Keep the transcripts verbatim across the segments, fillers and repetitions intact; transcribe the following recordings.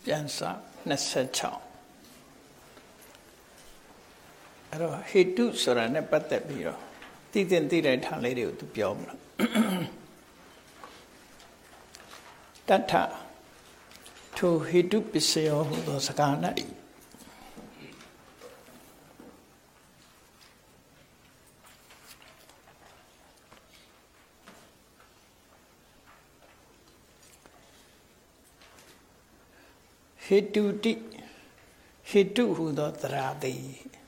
ပြန်စ26အဲ့တော့ဟေတုဆိုတာနဲ့ပတ်သက်ပြီးတော့တည်တင်တည်တဲ့ထားလေးတွေကိုသူပြောမှာတထထိုဟေတုပစ္စယောဟူသောစကား၌ဟေတုတိဟေတုဟူသောတရားသည်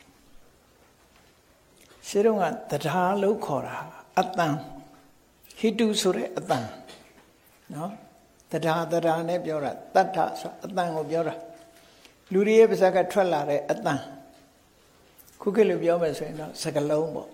ရှင်းတော့ကတရားလို့ခေါ်တာအတန်ဟိတုဆိုတဲ့အတန်နော်တရားတရားနဲ့ပြောတာတတ္ထဆိုအတန်ကိုပြောတာလူတွေရဲ့ပါးစပ်ကထွက်လာတဲ့အတန်ခုခေတ်လိုပြောမယ်ဆိုရင်တော့စကလုံးပေါ့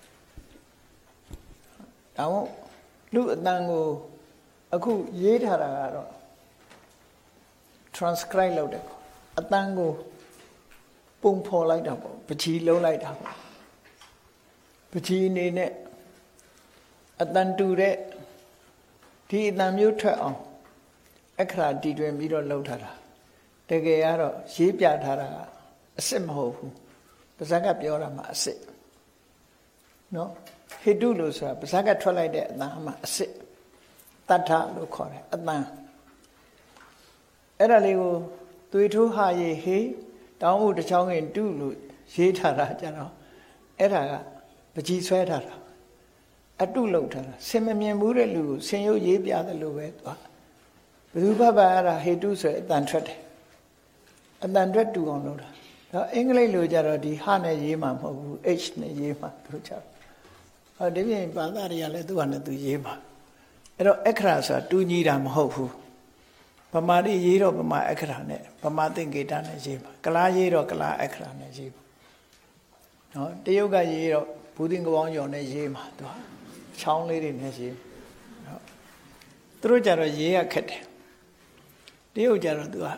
ဒါမို့လူအတန်ကိုအခုရေးထားတာကတော့ transcribe လုပ်တယ်အတန်ကိုပုံဖော်လိုက်တာပေါ့ပချီလုံးလိုက်တာပေါ့ပချီအနေနဲ့အတန်တူတဲ့ဒီအတန်မျိုးထွက်အောင်အခရာတည်တွင်ပြီးတော့လှုပ်ထားတာတကယ်ကတော့ရေးပြထားတာအစ်စ်မဟုတ်ဘူးပါဇက်ကပြောတာမှအစ်စ်နော်ဟိတုလို့ဆိုတာပါဇက်ကထွက်လိုက်တဲ့အတန်မှအစ်စ်တတ္ထလို့ခေါ်တယ်အတန်အဲ့ဒါလေးကိုသွေးထိုးဟာရေဟေးတောင်းဖို့တစ်ချောင်းရင်တုလို့ရေးထားတာကြတော့အဲ့ဒါကပကြီးဆွဲထားတာအတုလောက်ထားတာဆင်မမြင်ဘူးတဲ့လူကိုဆင်ရုပ်ရေးပြတယ်လို့ပဲသွားဘယ်သူဘဘအဲ့ဒါဟေတုဆိုအတန်ထွက်တယ်အတန်ထွက်တူအောင်လုပ်တာဒါအင်္ဂလိပ်လိုကြတော့ဒီဟနဲ့ရေးမှာမဟုတ်ဘူး h နဲ့ရေးမှာသူကြတော့ဟောဒီပြင်ဘာသာတွေကလည်းသူ့ဟာနဲ့သူရေးမှာအဲ့တော့အခရာဆိုတာတူညီတာမဟုတ်ဘူးဗမာတိရေးတော့ဗမာအခရာနဲ့ဗမာသင်္ကေတနဲ့ရေးမှာကလားရေးတော့ကလားအခရာနဲ့ရေးမှာနော်တရုတ်ကရေးတော့ဘူသင်္ကပေါင်းကျော်နဲ့ရေးမှာသူဟာချောင်းလေးတွေနဲ့ရေးနော်သူတို့ကြတော့ရေးရခက်တယ်တရုတ်ကြတော့သူက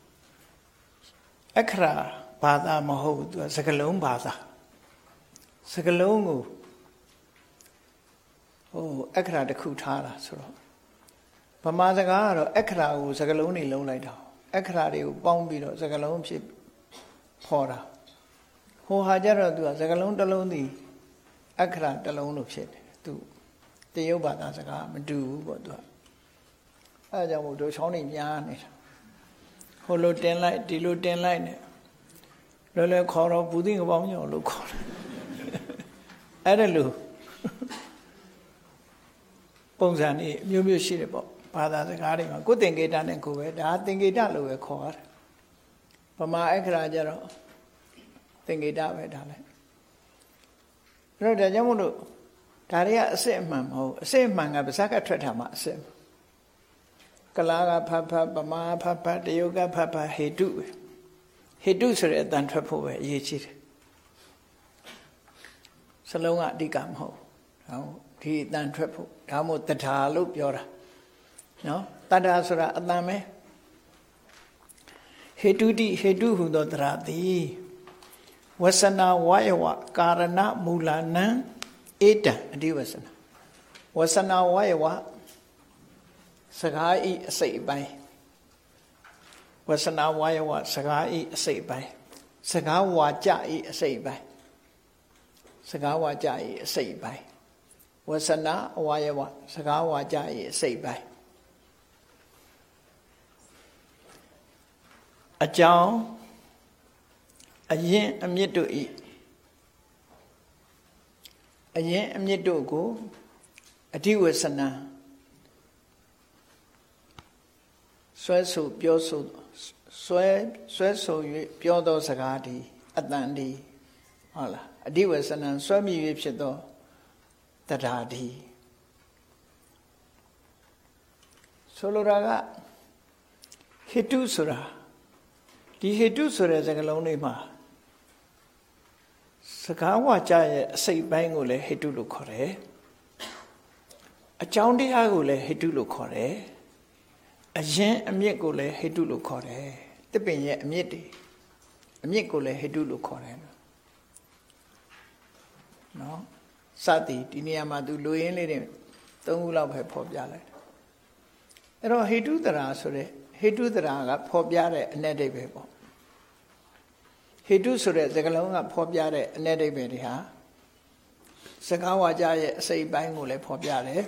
အခရာဘာသာမဟုတ်ဘူးသူကစကလုံးဘာသာစကလုံးကိုဟိုအခရာတစ်ခုထားတာဆိုတော့ဗမာစကားကတော့အခရာကိုစကလုံးတွေလုံးလိုက်တာအခရာတွေကိုပေါင်းပြီးတော့စကလုံးဖြစ်ဖော်တာဟိုဟာကြတော့သူကစကလုံးတစ်လုံးတည်အခရာတစ်လုံးလို့ဖြစ်တယ်သူတရုတ်ဘာသာစကားမတူဘူးပေါ့သူကအဲဒါကြောင့်မို့တို့ချောင်းနေများနေတာဟိုလိုတင်လိုက်ဒီလိုတင်လိုက်နဲ့လွယ်လွယ်ခေါ်တော့ဘူးသိငပေါင်းညော်လို့ခေါ်တယ်အဲ့ဒါလို့ပုံစံนี่မျိုးမျိုးရှိတယ်ပေါ့ဘာသာစကားတွေမှာကိုယ်သင်္ကေတနဲ့ကိုယ်ပဲဒါသင်္ကေတလို့ပဲခေါ်ရတယ်ဗမာအခရာကြတော့သင်္ကေတပဲဒါလည်းအဲ့တော့ဒါကြောင့်မို့လို့ဒါတွေကအစစ်အမှန်မဟုတ်အစစ်အမှန်ကပါးစပ်ကထွက်တာမှအစစ်ကလားကဖတ်ဖတ်ဗမာဖတ်ဖတ်တရုတ်ကဖတ်ဖတ်ဟေတုပဲဟေတုဆိုတဲ့အတန်ထွက်ဖို့ပဲအရေးကြီးတယ်စလုံးကအဓိကမဟုတ်ဟောဒီအတန်ထွက်ဖို့ဒါမို့တထာလို့ပြောတာနော်တထာဆိုတာအတန်ပဲဟေတုတိဟေတုဟူသောတရားသည်ဝဆနာဝယဝကာရဏမူလနံဧတံအတိဝဆနာဝဆနာဝယဝစကားဤအစိတ်ပိုင်းဝဆနာဝယဝစကားဤအစိတ်ပိုင်းစကားဝါကြဤအစိတ်ပိုင်းစကားဝါကြဤအစိတ်ပိုင်းဝဆနာဝယဝစကားဝါကြဤအစိတ်ပိုင်းအကြောင်းအရင်အမြစ်တို့ဤအရင်အမြစ်တို့ကိုအဓိဝဆနာဆွဲဆိုပြောဆိုဆွဲဆွဲဆို၍ပြောသောစကားဒီအတန်ဒီဟုတ်လားအဓိဝဆနာဆွဲမြည်၍ဖြစ်သောတရားဒီဆိုလိုတာကဟိတုဆိုတာဒီဟိတုဆိုတဲ့စကားလုံးလေးမှာစကားဝါကြရဲ့အစိတ်ပိုင်းကိုလည်းဟိတုလို့ခေါ်တယ်အကြောင်းတရားကိုလည်းဟိတုလို့ခေါ်တယ်အရင်အမြစ်ကိုလည်းဟိတုလို့ခေါ်တယ်တစ်ပင်ရဲ့အမြစ်တွေအမြစ်ကိုလည်းဟိတုလို့ခေါ်တယ်နော်စသည်ဒီနေရာမှာသူလူရင်းလေးတွေသုံးခုလောက်ပဲဖော်ပြလိုက်အဲ့တော့ဟိတုတရာဆိုတဲ့ဟဟေတုတရာကဖော်ပြတဲ့အ내ဒိဗ္ဗေပေါ့ဟေတုဆိုတဲ့စကားလုံးကဖော်ပြတဲ့အ내ဒိဗ္ဗေတွေဟာစကားဝါကြရဲ့အစိတ်ပိုင်းကိုလည်းဖော်ပြတယ်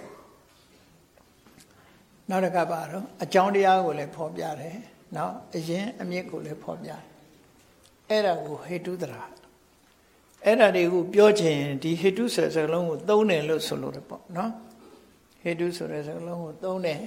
နောက်တစ်ခါပါတော့အကြောင်းတရားကိုလည်းဖော်ပြတယ်နောက်အရင်အမြစ်ကိုလည်းဖော်ပြတယ်အဲ့ဒါကိုဟေတုတရာအဲ့ဒါတွေကိုပြောချင်ဒီဟေတုဆိုတဲ့စကားလုံးကိုသုံးတယ်လို့ဆိုလို့ရပေါ့နော်ဟေတုဆိုတဲ့စကားလုံးကိုသုံးတယ်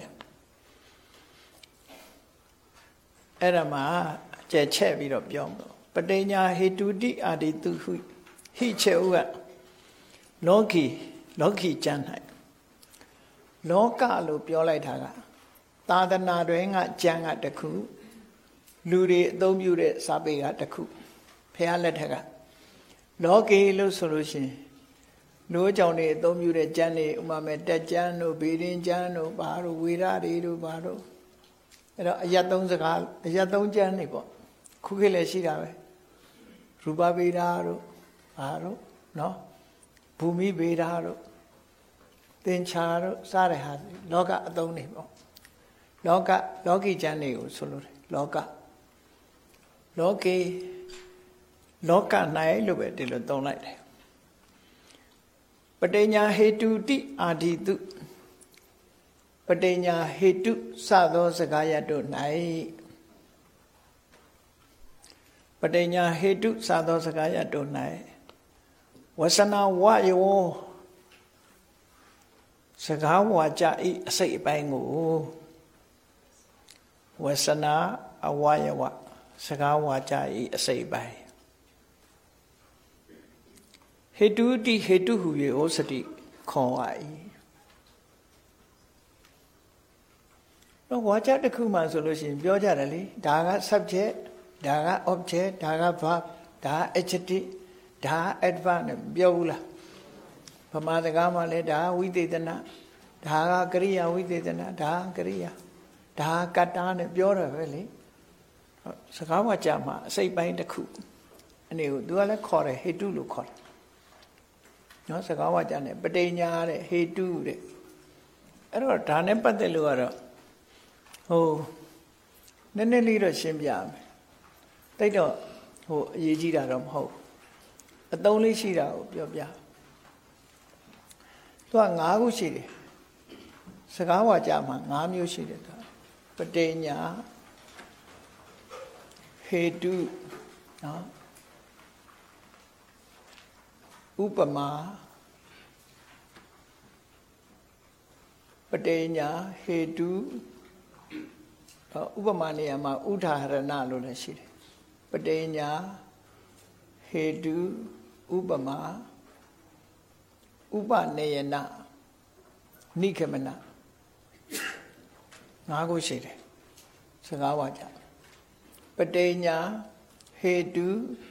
အဲ့ဒါမှာကျက်ချက်ပြီးတော့ပြောမှာပဋိညာဟေတုတိအာတိတုဟုဟိချေဥကလောကီလောကီကျမ်း၌လောကလို့ပြောလိုက်တာကသာသနာတွင်ကကျမ်းကတခုလူတွေအသုံးပြုတဲ့စာပေကတခုဖះလက်ထက်ကလောကီလို့ဆိုလို့ရှိရင်လူအကြောင်းတွေအသုံးပြုတဲ့ကျမ်းတွေဥမာမဲ့တက်ကျမ်းတို့ဗေဒင်ကျမ်းတို့ဘာတို့ဝေရတွေတို့ဘာတို့အဲ့တော့အယတ်သုံးစကားအယတ်သုံးကျမ်းတွေပေါ့ခုခေတ်လည်းရှိတာပဲရူပဗေဒတို့ဘာတို့နော်ဘူမိဗေဒတို့သင်္ချာတို့စတဲ့ဟာလောကအသုံးတွေပေါ့လောကလောကီကျမ်းတွေကိုဆိုလို့တယ်လောကလောကေလောက၌လို့ပဲဒီလိုသုံးလိုက်တယ်ပဋိညာဟေတုတိအာဒီတုပဋိညာဟေတုစသောစကားရတို့၌ပဋိညာဟေတုစသောစကားရတို့၌ဝဆနာဝယောစကားဝါကြဤအစိတ်အပိုင်းကိုဝဆနာအဝယဝစကားဝါကြဤအစိတ်အပိုင်းဟေတုတိဟေတုဟူ၍ဩစတိခေါ်ဝါ၏တော့ဝါကြတစ်ခုမှဆိုလို့ရှိရင်ပြောကြတယ်လေဒါက subject ဒါက object ဒါက verb ဒါက adjective ဒါက adverb နဲ့ပြောဘူးလားဗမာစကားမှာလည်းဒါဝိသေသနာဒါကကရိယာဝိသေသနာဒါကရိယာဒါကတ္တာနဲ့ပြောတယ်ပဲလေစကားဝါကြမှာအစိတ်ပိုင်းတစ်ခုအနေကိုသူကလည်းခေါ်တယ်ဟေတုလို့ခေါ်တယ်နော်စကားဝါကြနဲ့ပဋိညာတဲ့ဟေတုတဲ့အဲ့တော့ဒါနဲ့ပတ်သက်လို့ကတော့ဟိုနည်းနည်းလေးတော့ရှင်းပြမယ်တိတ်တော့ဟိုအရေးကြီးတာတော့မဟုတ်အသုံးလေးရှိတာကိုပြောပြသူက၅ခုရှိတယ်စကားဝါကြမှာ၅မျိုးရှိတယ်သူပဋိညာဟေတုနော်ဥပမာပဋိညာဟေတုဥပမာနေရာမှာဥဒါဟရဏလို့လည်းရှိတယ်ပဋိညာဟေတုဥပမာဥပနေယနာနိခမနာငါးခုရှိတယ်စကားဝါကြပဋိညာဟေတု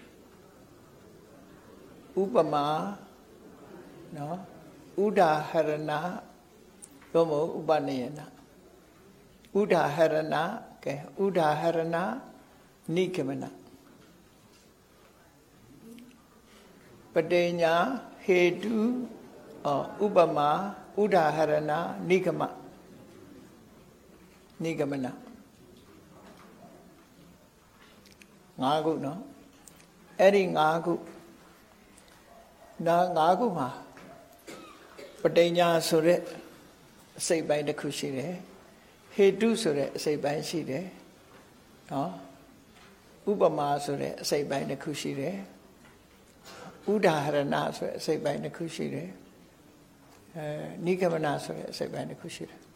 ဥပမာနော်ဥဒါဟရဏသို့မဟုတ်ဥပနေယနာဥဒါဟရဏကဲဥဒါဟရဏနိဂမနပဋိညာဟေတုဥပမာဥဒါဟရဏနိဂမနိဂမနငါးခုနော်အဲ့ဒီငါးခုနာငါးခုမှာပဋိညာဆိုတဲ့အစိတ်ပိုင်းတစ်ခုရှိတယ်ဟေတုဆိုတဲ့အစိတ်ပိုင်းရှိတယ်နော်ဥပမာဆိုတဲ့အစိတ်ပိုင်းတစ်ခုရှိတယ်ဥဒါဟရဏဆိုတဲ့အစိတ်ပိုင်းတစ်ခုရှိတယ်အဲနိဂမနဆိုတဲ့အစိတ်ပိုင်းတစ်ခုရှိတယ်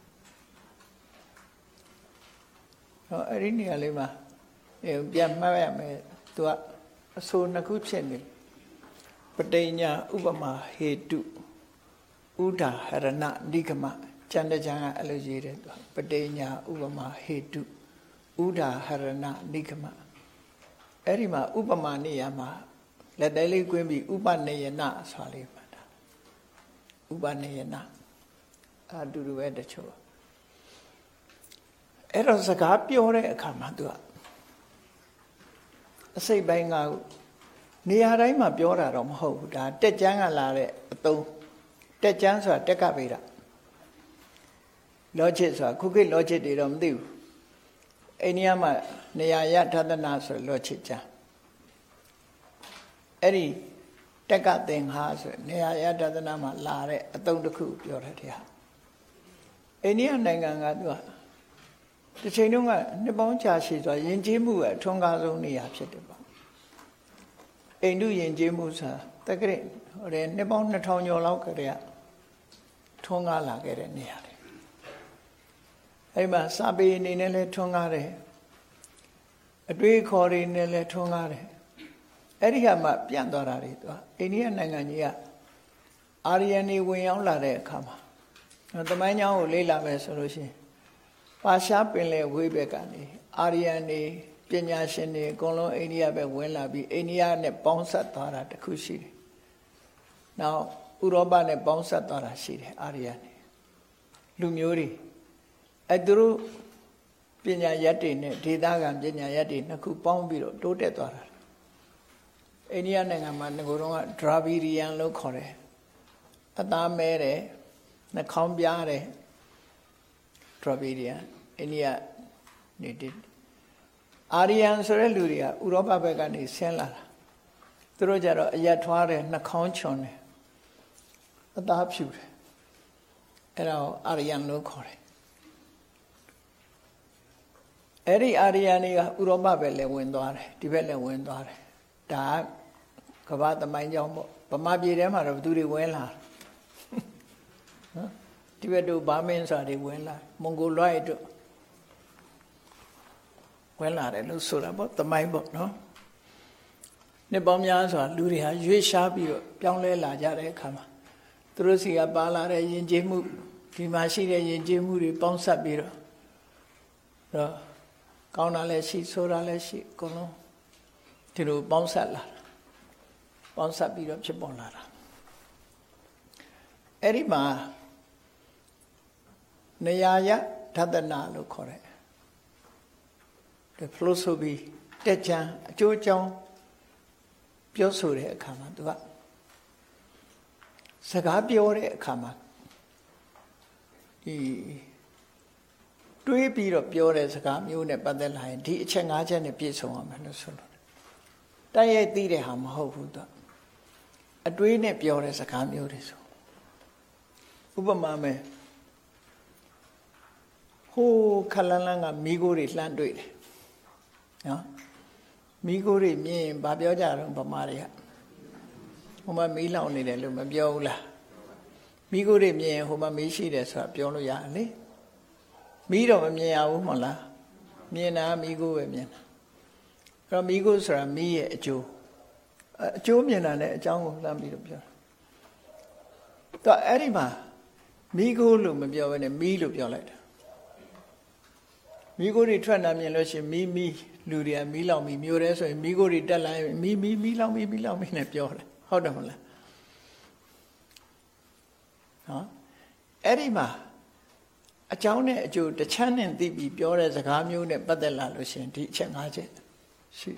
ဟောအဲ့ဒီနေရာလေးမှာပြန်မှတ်ရမယ်သူကအဆိုနှစ်ခုဖြစ်နေပဋိညာဥပမာဟေတုဥဒါဟရဏနိဂမကျန်တဲ့ကျမ်းကအဲ့လိုရေးတယ်ပဋိညာဥပမာဟေတုဥဒါဟရဏနိဂမအဲ့ဒီမှာဥပမာနေရာမှာလက်သေးလေးကွင်းပြီးဥပနေယနာဆိုလေးမှတ်တာဥပနေယနာအတူတူပဲတချို့အဲ့တော့စကားပြောတဲ့အခါမှာသူကအစိတ်ပိုင်းကနေရာတိုင်းမှာပြောတာတော့မဟုတ်ဘူးဒါတက်ကျမ်းကလာတဲ့အသုံးတက်ကျမ်းဆိုတာတက်ကဗေဒ logic ဆိုတာခုခေတ် logic တွေတော့မသိဘူးအိန္ဒိယမှာနေရာယဌသနာဆိုလောချစ်ကြအဲ့ဒီတက်ကသင်္ဟာဆိုနေရာယဌသနာမှာလာတဲ့အသုံးတစ်ခုပြောတယ်တရားအိန္ဒိယနိုင်ငံကသူကတစ်ချိန်တုန်းကနှစ်ပေါင်းကြာရှည်စွာယဉ်ကျေးမှုအထွန်းကားဆုံးနေရာဖြစ်တယ်ပေါ့အိန္ဒုယဉ်ကျေးမှုဆိုတာတက္ကရာဟိုတဲ့နှစ်ပေါင်းနှစ်ထောင်ကျော်လောက်ကတည်းကထွန်းကားလာခဲ့တဲ့နေရာတွေအဲ့မှာစာပေအနေနဲ့လဲထွန်းကားတယ်အတွေးခေါ်တွေနဲ့လဲထွန်းကားတယ်အဲ့ဒီဟာမှပြန့်သွားတာတွေသူကအိန္ဒိယနိုင်ငံကြီးကအာရီယန်တွေဝင်ရောက်လာတဲ့အခါမှာသမိုင်းကြောင်းကိုလေ့လာမယ်ဆိုလို့ရှိရင်ပါရှားပင်လယ်ဝေးဘက်ကနေအာရီယန်တွေပညာရှင်တွေအကုန်လုံးအိန္ဒိယဘက်ဝင်လာပြီးအိန္ဒိယနဲ့ပေါင်းဆက်သွားတာတခုရှိတယ်။နောက်ဥရောပနဲ့ပေါင်းဆက်သွားတာရှိတယ်အာရီယန်တွေလူမျိုးတွေအဲသူတို့ပညာရက်တွေနဲ့ဒေသခံပညာရက်တွေနှစ်ခုပေါင်းပြီးတော့တိုးတက်သွားတာ။အိန္ဒိယနိုင်ငံမှာငကိုယ်တော့ကဒရာဗီရီယန်လို့ခေါ်တယ်။အသားမဲတယ်နှာခေါင်းပြားတယ်ဒရာဗီရီယန်အိန္ဒိယနေတဲ့အာရီယန်ဆိုတဲ့လူတွေကဥရောပဘက်ကနေဆင်းလာတာသူတို့ကြတော့အရက်ထွားတယ်နှာခေါင်းချွန်တယ်အသားဖြူတယ်အဲ့ဒါကိုအာရီယန်လို့ခေါ်တယ်အဲ့ဒီအာရီယန်တွေကဥရောပဘက်လည်းဝင်သွားတယ်ဒီဘက်လည်းဝင်သွားတယ်ဒါကကမ္ဘာသမိုင်းကြောင်းပေါ့ဗမာပြည်ထဲမှာတော့ဘယ်သူတွေဝင်လာနော်ဒီဘက်တို့ဘာမင်းစာတွေဝင်လာမွန်ဂိုလွိုက်တို့ဝင်လာတယ်လို့ဆိုတာပေါ့သမိုင်းပေါ့နော်နှစ်ပေါင်းများစွာလူတွေဟာရွေ့ရှားပြီးတော့ပြောင်းလဲလာကြတဲ့အခါမှာသူတို့စီကပါလာတဲ့ယဉ်ကျေးမှုဒီမှာရှိတဲ့ယဉ်ကျေးမှုတွေပေါင်းစပ်ပြီးတော့တော့ကောင်းတာလည်းရှိဆိုးတာလည်းရှိအကုန်လုံးဒီလိုပေါင်းစပ်လာပေါင်းစပ်ပြီးတော့ဖြစ်ပေါ်လာတာအဲ့ဒီမှာနေရာယဌသနာလို့ခေါ်တယ်ဒီ philosophy တက်ချံအကျိုးအကြောင်းပြောဆိုတဲ့အခါမှာသူကစကားပြောတဲ့အခါမှာဒီတွေးပြီးတော့ပြောတဲ့စကားမျိုးနဲ့ပတ်သက်လာရင်ဒီအချက်၅ချက်နဲ့ပြည့်စုံအောင်မယ်လို့ဆိုလို့တိုက်ရိုက်သိတဲ့ဟာမဟုတ်ဘူးသူအတွေးနဲ့ပြောတဲ့စကားမျိုးတွေဆိုဥပမာမယ်ဟိုးခလန်းလန်းကမိโกတွေလှမ်းတွေ့တယ်နော်မိโกတွေမြင်ဘာပြောကြတော့ဗမာတွေကဟိုမှာမီးလောင်နေတယ်လို့မပြောဘူးလားမိโกတွေမြင်ဟိုမှာမီးရှိတယ်ဆိုတာပြောလို့ရတယ်လေမီးတော့မမြင်ရဘူးမဟုတ်လားမြင်တာမိโกပဲမြင်တာအဲ့တော့မိโกဆိုတာမီးရဲ့အကျိုးအကျိုးမြင်တာနဲ့အကြောင်းကိုလှမ်းပြီးတော့ပြောတာတော့အဲ့ဒီမှာမိโกလို့မပြောဘဲနဲ့မီးလို့ပြောလိုက်တာမိโกတွေထွက်လာမြင်လို့ရှိရင်မီးမီးလူတွေကမီးလောင်မီးမျိုးတယ်ဆိုရင်မိโกတွေတက်လာရင်မီးမီးမီးလောင်မီးမီးလောင်မီးနဲ့ပြောတယ်ဟုတ်တယ်မဟုတ်လားနော်အဲ့ဒီမှာအကြောင်းနဲ့အကျိုးတစ်ချမ်းနဲ့သိပြီးပြောတဲ့စကားမျိုးနဲ့ပတ်သက်လာလို့ရှိရင်ဒီအချက်၅ချက်ရှိ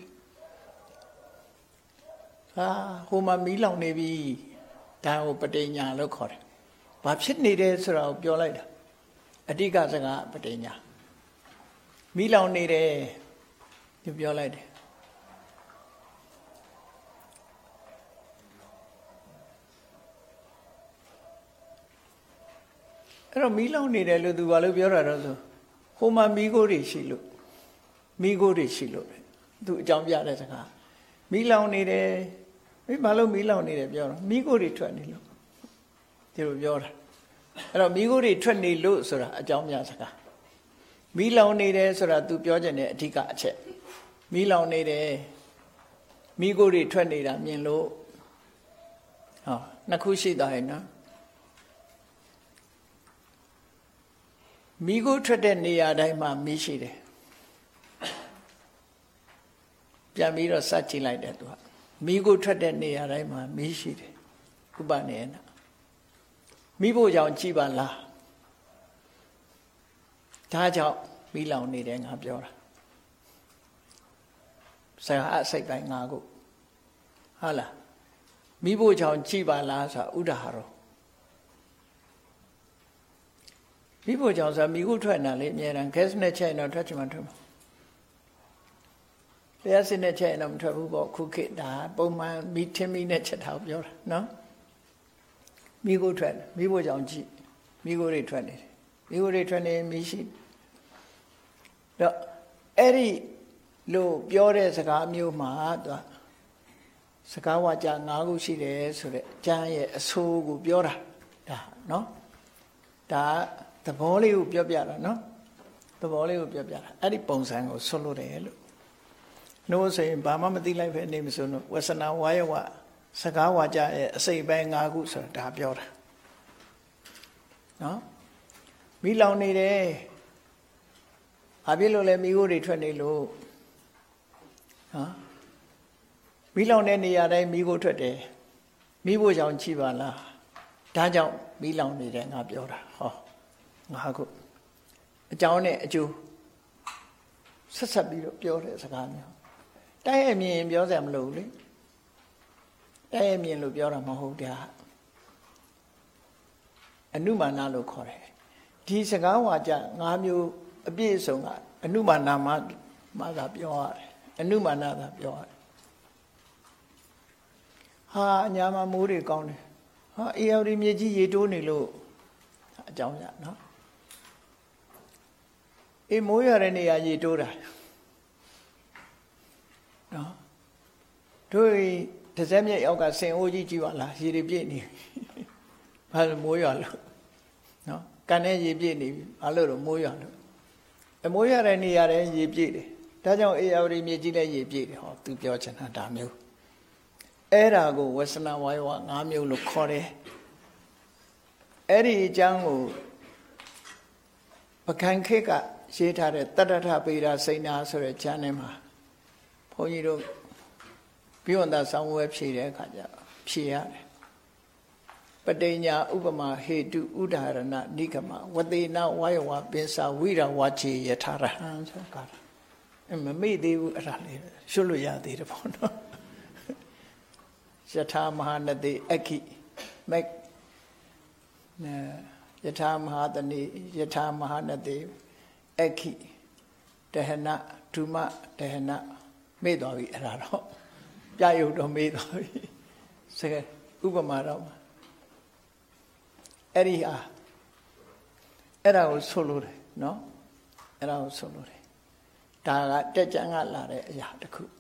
ဟာဟိုမှာမီးလောင်နေပြီဒါကိုပဋိညာလို့ခေါ်တယ်ဘာဖြစ်နေတယ်ဆိုတာကိုပြောလိုက်တာအဓိကစကားပဋိညာမီးလောင်နေတယ်ဒီပြောလိုက်တယ်အဲ့တော့မီးလောင်နေတယ်လို့သူဘာလို့ပြောတာတော့ဆိုဟိုမှာမီးခိုးတွေရှိလို့မီးခိုးတွေရှိလို့သူအကြောင်းပြတဲ့စကားမီးလောင်နေတယ်မင်းဘာလို့မီးလောင်နေတယ်ပြောတော့မီးခိုးတွေထွက်နေလို့ဒီလိုပြောတာအဲ့တော့မီးခိုးတွေထွက်နေလို့ဆိုတာအကြောင်းပြစကားမီးလောင်နေတယ်ဆိုတာသူပြောချင်တဲ့အဓိကအချက်မီးလောင်နေတယ်မီးခိုးတွေထွက်နေတာမြင်လို့ဟောနှစ်ခုရှိသွားရင်နော်မီးခိုးထွက်တဲ့နေရာတိုင်းမှာမီးရှိတယ်ပြန်ပြီးတော့စကြည့်လိုက်တယ်သူကမီးခိုးထွက်တဲ့နေရာတိုင်းမှာမီးရှိတယ်ဥပနေနာမိဖို့ကြောင့်ကြည်ပါလားဒါကြောင့်မီးလောင်နေတယ်ငါပြောတာဆရာအစိတ်ပိုင်းငါကိုဟုတ်လားမိဖို့ကြောင့်ကြည်ပါလားဆိုတာဥဒါဟရောမိဖို့ကြောင့်ဆိုတာမိခုထွက်နေလေအများတန်း gas နဲ့ချိန်တော့ထွက်ချင်မှထွက်မှာတရားစင်နဲ့ချက်ရင်တော့မထွက်ဘူးပေါ့ခုခေတ်ဒါပုံမှန်မိထင်းမိနဲ့ချက်တာပြောတာနော်မိကိုထွက်မိဖို့ကြောင့်ကြည့်မိကိုတွေထွက်နေတယ်မိကိုတွေထွက်နေမိရှိတော့အဲ့ဒီလို့ပြောတဲ့စကားမျိုးမှာသူစကားဝါကြ၅ခုရှိတယ်ဆိုတဲ့ကျမ်းရဲ့အဆိုးကိုပြောတာဒါနော်ဒါသဘောလေးကိုပြောပြတာနော်သဘောလေးကိုပြောပြတာအဲ့ဒီပုံစံကိုဆွလို့တယ်လို့နိုးဆိုရင်ဘာမှမသိလိုက်ပဲနေမစို့လို့ဝဆနာဝါယဝစကားဝါကြရဲ့အစိတ်ပိုင်း၅ခုဆိုတာဒါပြောတာနော်မိလောင်နေတယ်ဘာဖြစ်လို့လဲမိခိုးတွေထွက်နေလို့နော်မိလောင်တဲ့နေရာတိုင်းမိခိုးထွက်တယ်မိဖို့ကြောင့်ချိပါလားဒါကြောင့်မိလောင်နေတယ်ငါပြောတာဟောငါခုအကြောင်းနဲ့အကျိုးဆက်ဆက်ပြီးတော့ပြောတဲ့စကားမျိုးတိုက်အမြင်ပြောစရာမလိုဘူးလေတိုက်အမြင်လို့ပြောတာမဟုတ်တာအနုမာနလို့ခေါ်တယ်ဒီစကားဝါကြ၅မျိုးအပြည့်အစုံကအနုမာနမှမှသာပြောရတယ်အနုမာနသာပြောရတယ်ဟာအညာမှာမိုးတွေကောင်းတယ်ဟာအေယော်ဒီမြေကြီးရေတိုးနေလို့အကြောင်းရနော်အေးမိုးရတဲ့နေရာရေတိုးတာနော်တို့တစ်စက်မြက်ရောက်ကဆင်အိုးကြီးကြည့်ပါလားရေတွေပြည့်နေဘာလို့မိုးရလို့နော်ကန်နဲ့ရေပြည့်နေပြီဘာလို့တော့မိုးရလို့အမိုးရတဲ့နေရာတဲ့ရေပြည့်တယ်ဒါကြောင့်အေယော်ဒီမြေကြီးလည်းရေပြည့်တယ်ဟောသူပြောချင်တာဒါမျိုးအဲ့ဒါကိုဝဆနာဝါယဝ၅မျိုးလို့ခေါ်တယ်အဲ့ဒီအကြောင်းကိုပကံခေတ်ကရေးထားတဲ့တတ္တထပေရာစိဏဆိုတဲ့ကျမ်းထဲမှာဘုန်းကြီးတို့ပြီးဝန်သာဆောင်းဝဲဖြေတဲ့အခါကျဖြေရတယ်ပဋိညာဥပမာဟေတုဥဒါရဏနိဂမဝတေနဝါယဝပင်စာဝိရဝါချေယထာရဟံဆိုတာမမေ့သေးဘူးအဲ့ဒါလေးရွှတ်လို့ရသေးတယ်ပေါ့နော်ယထာမဟာနတိအခိမက်ယထာမဟာတနိယထာမဟာနတိအခိတဟနဒုမတဟနမေ့သွားပြီအဲ့ဒါတော့ပြရုပ်တော့မေ့သွားပြီစကဥပမာတော့အဲ့ဒီဟာအဲ့ဒါကိုဆိုလို့တယ်နော်အဲ့ဒါကိုဆိုလို့တယ်ဒါကတက်ကြံကလာတဲ့အရာတစ်ခု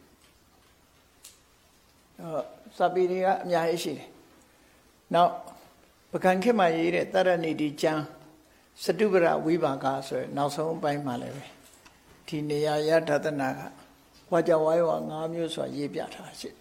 အော်စာပေတွေကအများကြီးရှိတယ်နောက်ပကံခေတ်မှာရေးတဲ့တရဏိတိကျမ်းစတုပရဝိပါကဆိုရယ်နောက်ဆုံးအပိုင်းမှာလည်းပဲဒီနေရာယတသနာကဝါကြဝါယော၅မျိုးဆိုတာရေးပြထားရှိ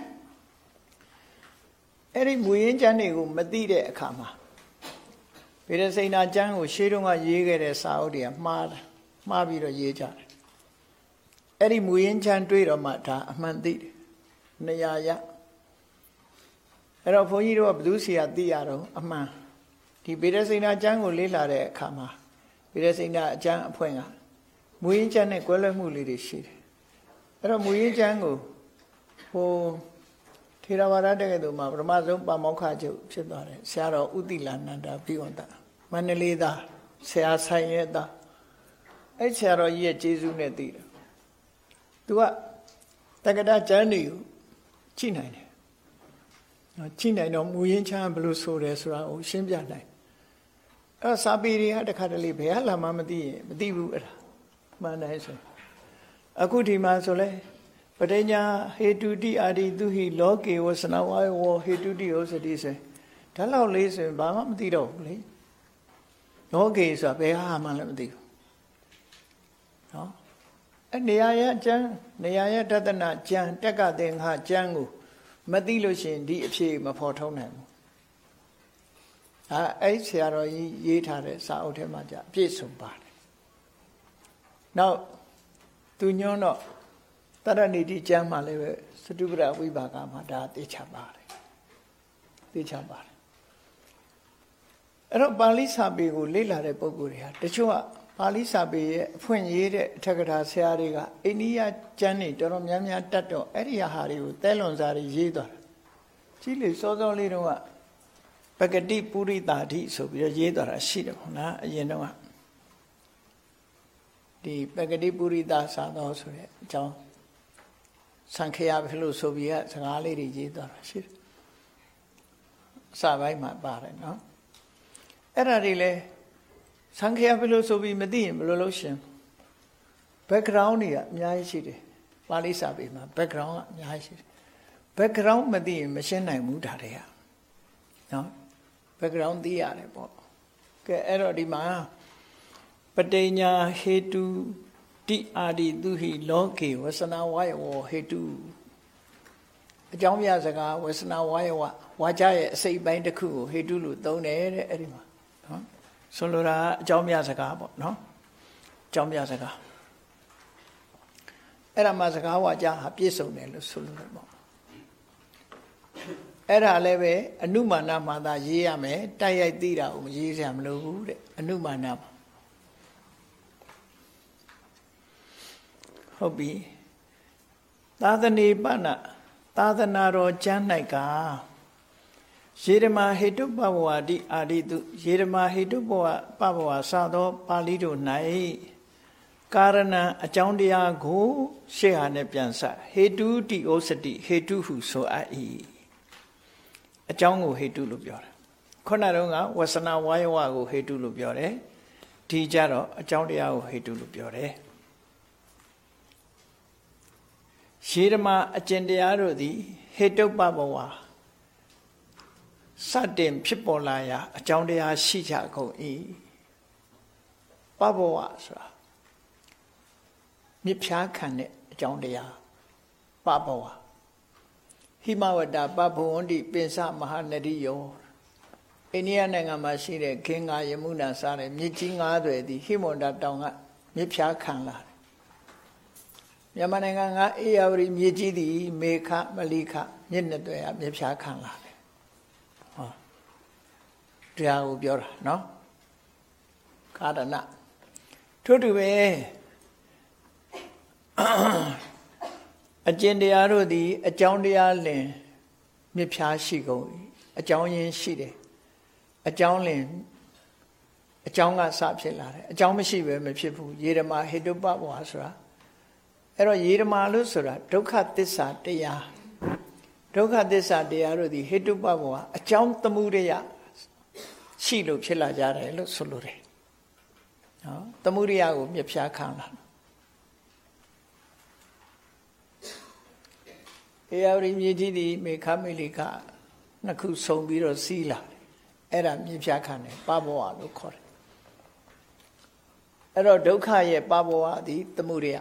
အဲ့ဒီမူရင်းကျမ်းတွေကိုမသိတဲ့အခါမှာဗေဒစိဏကျမ်းကိုရှေးတုန်းကရေးခဲ့တဲ့စာအုပ်တွေကမှားတယ်မှားပြီးတော့ရေးကြတယ်အဲ့ဒီမူရင်းကျမ်းတွေးတော့မှဒါအမှန်သိတယ်နေရာယအဲ့တော့ဘုန်းကြီးတို့ကဘယ်သူစီကသိရတော့အမှန်ဒီဗေဒစိဏကျမ်းကိုလေ့လာတဲ့အခါမှာဗေဒစိဏအကျမ်းအဖွင့်ကမူရင်းကျမ်းနဲ့ကွဲလွဲမှုလေးတွေရှိတယ်အဲ့တော့မူရင်းကျမ်းကိုဟိုထေရဝါဒတက္ကသိုလ်မှာပထမဆုံးပါမောက္ခချုပ်ဖြစ်သွားတယ်ဆရာတော်ဥတိလာနန္ဒာပြီးဝန်တာမန္တလေးသားဆရာဆိုင်ရဲ့သားအဲ့ဆရာတော်ကြီးရဲ့ကျေးဇူးနဲ့သိတယ်သူကတက္ကတာကျမ်းတွေကိုကြည့်နိုင်တယ်နော်ကြည့်နိုင်တော့မူရင်းချမ်းဘယ်လိုဆိုတယ်ဆိုတာကိုရှင်းပြနိုင်အဲ့စာပေတွေကတခါတလေဘယ်ဟာမှမသိရင်မသိဘူးအဲ့ဒါမှန်တယ်ဆိုအခုဒီမှာဆိုလဲပဋိညာဟေတုတိအာဒီသူဟိလောကေဝဆနဝါယဝဟေတုတိဩစတိဆိုဒါလောက်လေးဆိုရင်ဘာမှမသိတော့ဘူးလေလောကေဆိုတာဘယ်ဟာမှလည်းမသိဘူးနော်အဲ့နေရာရဲ့အကျမ်းနေရာရဲ့တသနာကျမ်းတက်ကသင်္ခါကျမ်းကိုမသိလို့ရှိရင်ဒီအဖြေမဖော်ထုတ်နိုင်ဘူးအဲအဲ့ဆရာတော်ကြီးရေးထားတဲ့စာအုပ်ထဲမှာじゃအပြည့်စုံပါတယ်နောက်သူညွှန်းတော့တရဏိတိကျမ်းမှာလည်းပဲစတုပရဝိပါကမှာဒါသိချပါတယ်သိချပါတယ်အဲ့တော့ပါဠိစာပေကိုလေ့လာတဲ့ပုဂ္ဂိုလ်တွေဟာတချို့ကပါဠိစာပေရဲ့အဖွင့်ရေးတဲ့အထက်ကထာဆရာတွေကအိန္ဒိယကျမ်းတွေတော်တော်များများတတ်တော့အဲ့ဒီဟာတွေကိုသဲလွန်စာတွေရေးသွားတာကြီးလေစောစောလေးတော့ပဂတိပုရိတာတိဆိုပြီးတော့ရေးသွားတာရှိတယ်ပေါ့နော်အရင်တော့ဒီပဂတိပုရိတာစာတော်ဆိုတဲ့အကြောင်း Sankhya philosophyစကားလေးတွေရေးသွားတာရှိတယ်အစပိုင်းမှာပါတယ်နော်အဲ့ဒါတွေလဲ Sankhya philosophy မသိရင်ဘယ်လိုလုပ်ရှင် background တွေကအများကြီးရှိတယ်ပါဠိစာပေမှာ background ကအများကြီးရှိတယ် background မသိရင်မရှင်းနိုင်ဘူးဒါတွေကနော် background သိရတယ်ပေါ့ကဲအဲ့တော့ဒီမှာပဋိညာဟေတုတိအာဒီသူဟိလောကေဝဆနာဝါယဝဟေတုအကြောင်းပြစကားဝဆနာဝါယဝဝါကြရဲ့အစိတ်ပိုင်းတစ်ခုကိုဟေတုလို့သုံးတယ်တဲ့အဲ့ဒီမှာနော်ဆိုလိုတာအကြောင်းပြစကားပေါ့နော်အကြောင်းပြစကားအဲ့ဒါမှစကားဝါကြဟာပြည့်စုံတယ်လို့ဆိုလိုတယ်ပေါ့အဲ့ဒါလည်းပဲအနုမာနမှာသာရေးရမယ်တိုက်ရိုက်သိတာကိုမရေးစရာမလိုဘူးတဲ့အနုမာနမှာဟုတ်ပြီသာသနေပနသာသနာတော်ကျမ်း၌ကယေရမဟေတုပဘဝတိအာရိတုယေရမဟေတုဘဝပဘဝစသောပါဠိတို့၌ကာရဏအကြောင်းတရားကိုရှေ့ဟာနဲ့ပြန်ဆက်ဟေတုတိဩစတိဟေတုဟုဆိုအပ်၏အကြောင်းကိုဟေတုလို့ပြောတယ်ခုနတုန်းကဝဆနာဝါယဝကိုဟေတုလို့ပြောတယ်ဒီကြတော့အကြောင်းတရားကိုဟေတုလို့ပြောတယ်ယေရမအကျင့်တရားတို့သည်ဟေတုပဘဝစတင်ဖြစ်ပေါ်လာရာအကြောင်းတရားရှိကြကုန်၏ပဘဝဆိုတာမြစ်ဖြားခံတဲ့အကြောင်းတရားပဘဝဟိမဝတ္တပဘဝန္တိပင်စမဟာနရိယောအိန္ဒိယနိုင်ငံမှာရှိတဲ့ဂင်္ဂါယမုနာစတဲ့မြစ်ကြီး၅သွယ်သည်ဟိမဝတ္တတောင်ကမြစ်ဖြားခံလာတယ်မြန်မာနိုင်ငံကအေရဝတီမြစ်ကြီးသည်မေခမလိခမြစ်နှစ်သွယ်ကမြစ်ဖြားခံလာတယ်ဟောတရားကိုပြောတာနော်ကာရဏထို့တူပဲအကျင့်တရားတို့သည်အကြောင်းတရားလင်မြစ်ဖြားရှိကုန်၏အကြောင်းရင်းရှိတယ်အကြောင်းလင်အကြောင်းကစဖြစ်လာတယ်အကြောင်းမရှိပဲမဖြစ်ဘူးယေရမဟေတုပဘဝဆိုတာအဲ့တော့ယေရမလို့ဆိုတာဒုက္ခသစ္စာတရားဒုက္ခသစ္စာတရားတို့သည်ဟေတုပဘဝအကြောင်းသမှုရိယရှိလို့ဖြစ်လာကြတယ်လို့ဆိုလိုတယ်နော်သမှုရိယကိုမြစ်ဖြားခံလာအေယဝရီမြေကြီးဒီမေခမေလိခနှစ်ခုဆုံပြီးတော့စီးလာတယ်အဲ့ဒါမြစ်ဖြားခံတယ်ပဘဝလို့ခေါ်တယ်အဲ့တော့ဒုက္ခရဲ့ပဘဝသည်သမှုရိယ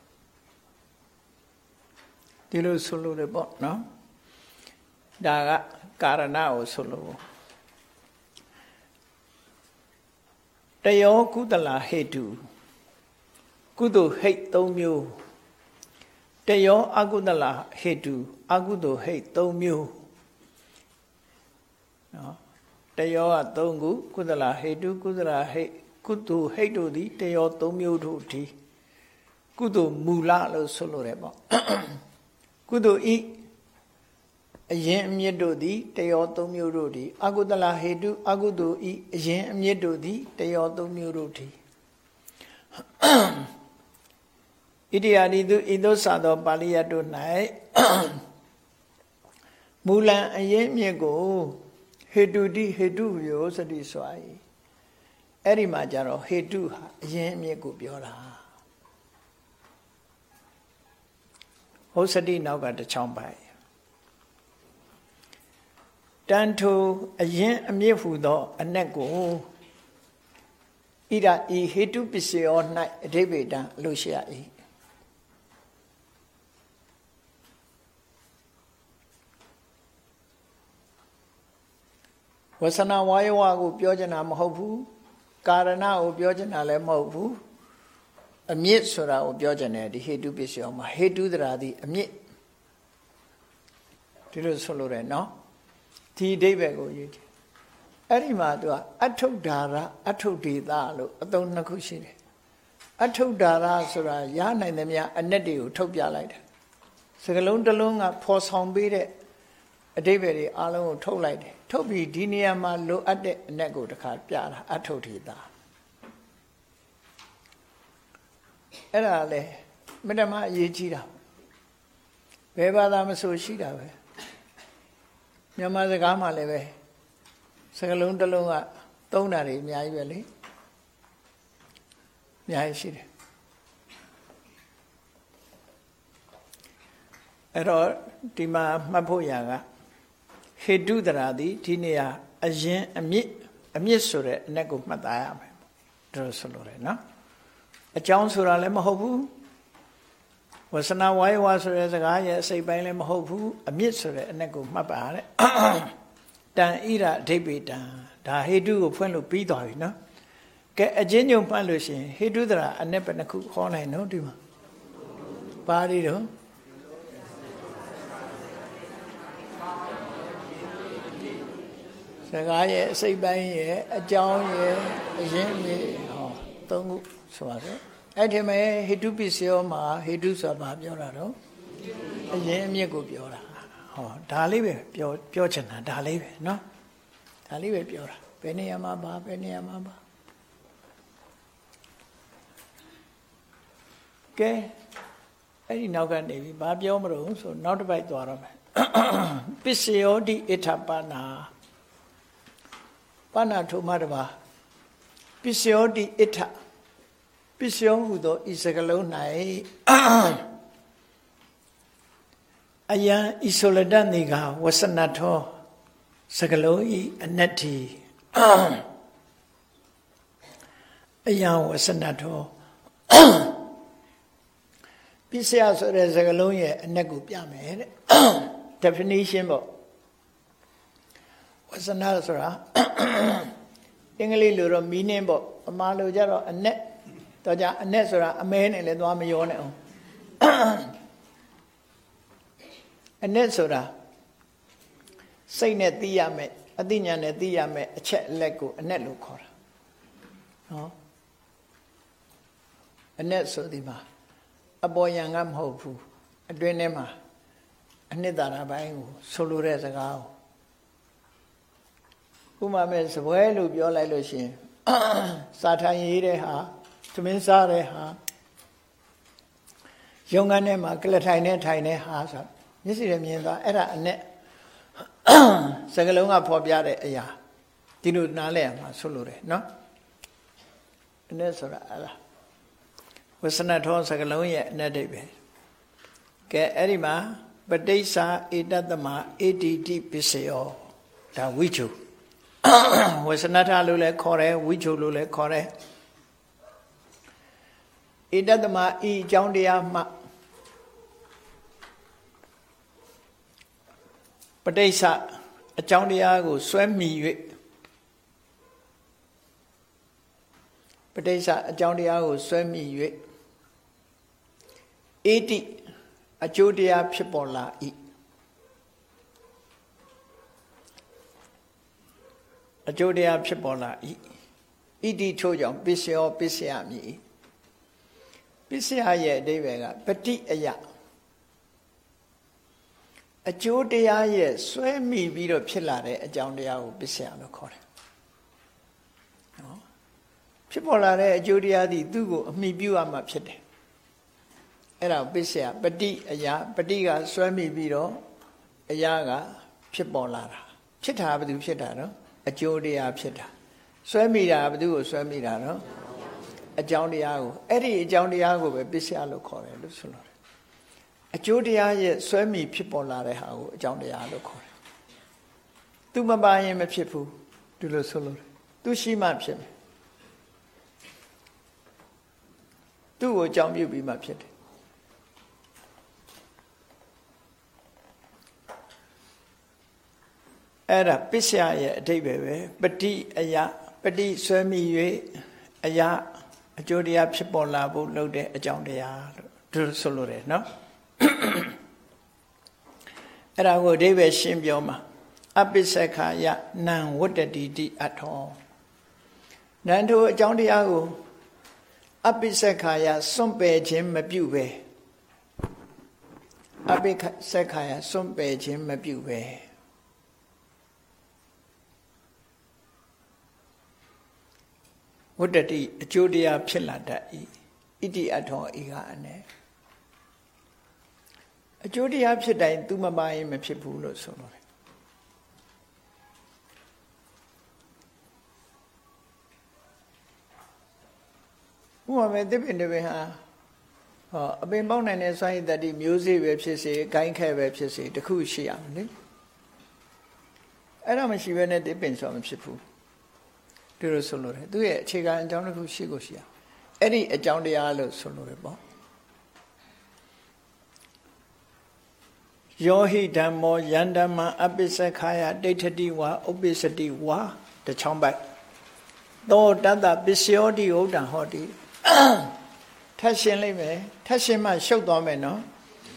ဒီလိုဆိုလို့လည်းပေါ့နော်ဒါကကာရဏကိုဆိုလို့တယောကုသလဟေတုကုသိုလ်ဟိတ်၃မျိုးတယောအကုသလဟေတုအကုသိုလ်ဟိတ်၃မျိုးနော်တယောက၃ခုကုသလဟေတုကုသလဟိတ်ကုသိုလ်ဟိတ်တို့သည်တယော၃မျိုးတို့ဒီကုသိုလ်မူလလို့ဆိုလို့ရတယ်ပေါ့ကုသိုလ်ဤအရင်အမြစ်တို့သည်တယော၃မျိုးတို့သည်အကုသလဟေတုအကုသိုလ်ဤအရင်အမြစ်တို့သည်တယော၃မျိုးတို့သည်ဣတိယာတိတုဤသို့စသောပါဠိယတို့၌မူလံအရင်မြစ်ကိုဟေတုတိဟေတုယောစတိစွာ၏အဲ့ဒီမှာကျတော့ဟေတုဟာအရင်အမြစ်ကိုပြောတာဟုတ်စတိနောက်ကတစ်ချောင်းပိုင်တန်ထိုအရင်အမြစ်ဟူသောအနက်ကိုဣဒဤဟေတုပစ္စယော၌အဓိပ္ပာယ်တံအလို့ရှိရ၏ဝဆနာဝါယဝကိုပြောချင်တာမဟုတ်ဘူးကာရဏကိုပြောချင်တာလည်းမဟုတ်ဘူးအမြစ်ဆိုတာကိုပြောချင်တယ်ဒီဟေတုပစ္စယောမှာဟေတုတရာသည်အမြစ်ဒီလိုဆိုလို့ရနော်ဒီအဓိပ္ပာယ်ကိုရေးတယ်အဲ့ဒီမှာသူကအထုဒ္ဒါရအထုဒေသလို့အသုံးနှစ်ခုရှိတယ်အထုဒ္ဒါရဆိုတာရနိုင်သမျှအနက်တွေကိုထုတ်ပြလိုက်တယ်စကလုံးတစ်လုံးကဖော်ဆောင်ပေးတဲ့အဓိပ္ပာယ်တွေအားလုံးကိုထုတ်လိုက်တယ်ထုတ်ပြီးဒီနေရာမှာလိုအပ်တဲ့အနက်ကိုတစ်ခါပြတာအထုဒေသအဲ့ဒါလေမတ္တမအရေးကြီးတာဘယ်ဘာသာမဆိုရှိတာပဲမြန်မာစကားမှလည်းပဲစကားလုံးတစ်လုံးကသုံးတာတွေအများကြီးပဲလေအများကြီးရှိတယ်အဲ့တော့ဒီမှာမှတ်ဖို့ရာကဟေတုတရာသည်ဒီနေရာအရင်အမြင့်အမြင့်ဆိုတဲ့အနက်ကိုမှတ်သားရမယ်ဒါလို့ဆိုလို့ရတယ်နော်အကြောင်းဆိုတာလည်းမဟုတ်ဘူးဝဆနာဝါယဝဆိုတဲ့စကားရဲ့အစိပ်ပိုင်းလည်းမဟုတ်ဘူးအမြင့်ဆိုတဲ့အနက်ကိုမှတ်ပါတဲ့တန်ဣရအဓိပ္ပာယ်တံဒါဟေတုကိုဖွင့်လို့ပြီးသွားပြီနော်ကဲအချင်းညုံမှတ်လို့ရှိရင်ဟေတုတရာအနက်ပဲတစ်ခုခေါ်နိုင်နော်ဒီမှာပါရီတော့စကားရဲ့အစိပ်ပိုင်းရဲ့အကြောင်းရဲ့အရင်းမြေဟောသုံးခုဆိုပါစို့အဲ့ဒီမဲ့ဟေတုပစ္စယောမှာဟေတုဆိုတာပြောတာတော့အရင်းအမြစ်ကိုပြောတာဟောဒါလေးပဲပြောပြောချင်တာဒါလေးပဲเนาะဒါလေးပဲပြောတာဘယ်နေရာမှာပါဘယ်နေရာမှာပါကဲအဲ့ဒီနောက်ကနေပြီဘာပြောမလို့ဆိုနောက်တစ်ပိုက်သွားတော့မယ်ပစ္စယောတိအဋ္ဌပနာပဏထုမတပါပစ္စယောတိအဋ္ဌပစ္စယောဟုသောဤစကလုံး၌အယံဤဆိုလတ္တိကဝဆနထောစကလုံးဤအနတ္တိအယံဝဆနထောပစ္စယဆိုတဲ့စကလုံးရဲ့အနက်ကိုပြမယ်တဲ့ definition ပေါ့ဝဆနာဆိုတာအင်္ဂလိပ်လိုတော့ meaning ပေါ့အမှားလိုကြတော့အနက်တော့ကြအနက်ဆိုတာအမဲနဲ့လည်းသွားမရောနဲ့အောင်အနက်ဆိုတာစိတ်နဲ့သိရမယ်အသိဉာဏ်နဲ့သိရမယ်အချက်အလက်ကိုအနက်လို့ခေါ်တာနော်အနက်ဆိုဒီမှာအပေါ်ယံကမဟုတ်ဘူးအတွင်းထဲမှာအနှစ်သာရပိုင်းကိုဆိုလိုတဲ့စကားကိုဥမာမဲ့စပွဲလို့ပြောလိုက်လို့ရှိရင်စာထိုင်ရေးတဲ့ဟာသမင်းစားတဲ့ဟာရုံငန်းထဲမှာကလထိုင်နဲ့ထိုင်တဲ့ဟာဆိုမျက်စိနဲ့မြင်သွားအဲ့ဒါအနဲ့စကလုံးကဖော်ပြတဲ့အရာဒီလိုနားလဲရမှာဆိုလိုတယ်နော်အနဲ့ဆိုတာအဲ့ဒါဝဆနထောစကလုံးရဲ့အနဲ့တိတ်ပဲကဲအဲ့ဒီမှာပဋိစ္ဆာဧတတမအေတိတိပစ္စယောဒါဝိချုဝဆနထလို့လည်းခေါ်တယ်ဝိချုလို့လည်းခေါ်တယ်ဧတတမဤအကြောင်းတရားမှပဋိစ္ဆာအကြောင်းတရားကိုစွဲမိ၍ပဋိစ္ဆာအကြောင်းတရားကိုစွဲမိ၍ဧတိအကျိုးတရားဖြစ်ပေါ်လာ၏အကျိုးတရားဖြစ်ပေါ်လာ၏ဣတိထို့ကြောင့်ပစ္စယောပစ္စယမည်ပစ္စယရဲ့အဓိပ္ပာယ်ကပฏิအယအကျိုးတရားရဲ့စွဲမိပြီးတော့ဖြစ်လာတဲ့အကြောင်းတရားကိုပစ္စယလို့ခေါ်တယ်နော်ဖြစ်ပေါ်လာတဲ့အကျိုးတရားသည်သူ့ကိုအမိပြုရမှာဖြစ်တယ်အဲ့ဒါပစ္စယပฏิအယပฏิကစွဲမိပြီးတော့အယကဖြစ်ပေါ်လာတာဖြစ်တာဘာလို့ဖြစ်တာနော်အကျိုးတရားဖြစ်တာစွဲမိတာဘာလို့ကိုစွဲမိတာနော်အကြောင်းတရားကိုအဲ့ဒီအကြောင်းတရားကိုပဲပစ္စယလို့ခေါ်တယ်လို့ဆိုလို့တယ်အကျိုးတရားရဲ့စွဲမိဖြစ်ပေါ်လာတဲ့ဟာကိုအကြောင်းတရားလို့ခေါ်တယ်သူမပါရင်မဖြစ်ဘူးဒီလိုဆိုလို့သူရှိမှဖြစ်မယ်သူ့ကိုအကြောင်းပြုပြီးမှဖြစ်တယ်အဲ့ဒါပစ္စယရဲ့အဓိပ္ပာယ်ပဲပฏิအယပฏิဆွဲမိ၍အယအကျိုးတရားဖြစ်ပေါ်လာဖို့လုပ်တဲ့အကြောင်းတရားလို့သူဆိုလို့တယ်နော်အဲ့ဒါကိုအဓိပ္ပာယ်ရှင်းပြောမှာအပိစ္ဆခာယနံဝတ္တတိတိအထောနန္ထိုအကြောင်းတရားကိုအပိစ္ဆခာယစွန့်ပယ်ခြင်းမပြုပဲအပိစ္ဆခာယစွန့်ပယ်ခြင်းမပြုပဲဝတ္တတိအကျိုးတရားဖြစ်လာတတ်၏ဣတိအထောဤကအ ਨੇ အအကျိုးတရားဖြစ်တိုင်းသူမပါရင်မဖြစ်ဘူးလို့ဆိုလို့ဥပမာသစ်ပင်တစ်ပင်ဟာဟောအပင်ပေါက်နိုင်တဲ့စွမ်းရည်တတိမျိုးစေ့ပဲဖြစ်စေဂိုင်းခဲပဲဖြစ်စေတစ်ခုရှိရမယ်လေအဲ့ဒါမရှိဘဲနဲ့သစ်ပင်ဆိုမဖြစ်ဘူးဒီလိုဆိုလို့တယ်သူရဲ့အခြေခံအကြောင်းတစ်ခုရှိကိုရှိရအဲ့ဒီအကြောင်းတရားလို့ဆိုလို့တယ်ပေါ့ယောဟိဓမ္မောယန္ဓမ္မအပိစခာယဒိဋ္ဌတိဝါဥပိစတိဝါတချောင်းပိုက်သောတတ္တပစ္စယောတိဟုတ်တံဟောတိထပ်ရှင်းလိုက်မယ်ထပ်ရှင်းမှရှုပ်သွားမယ်နော်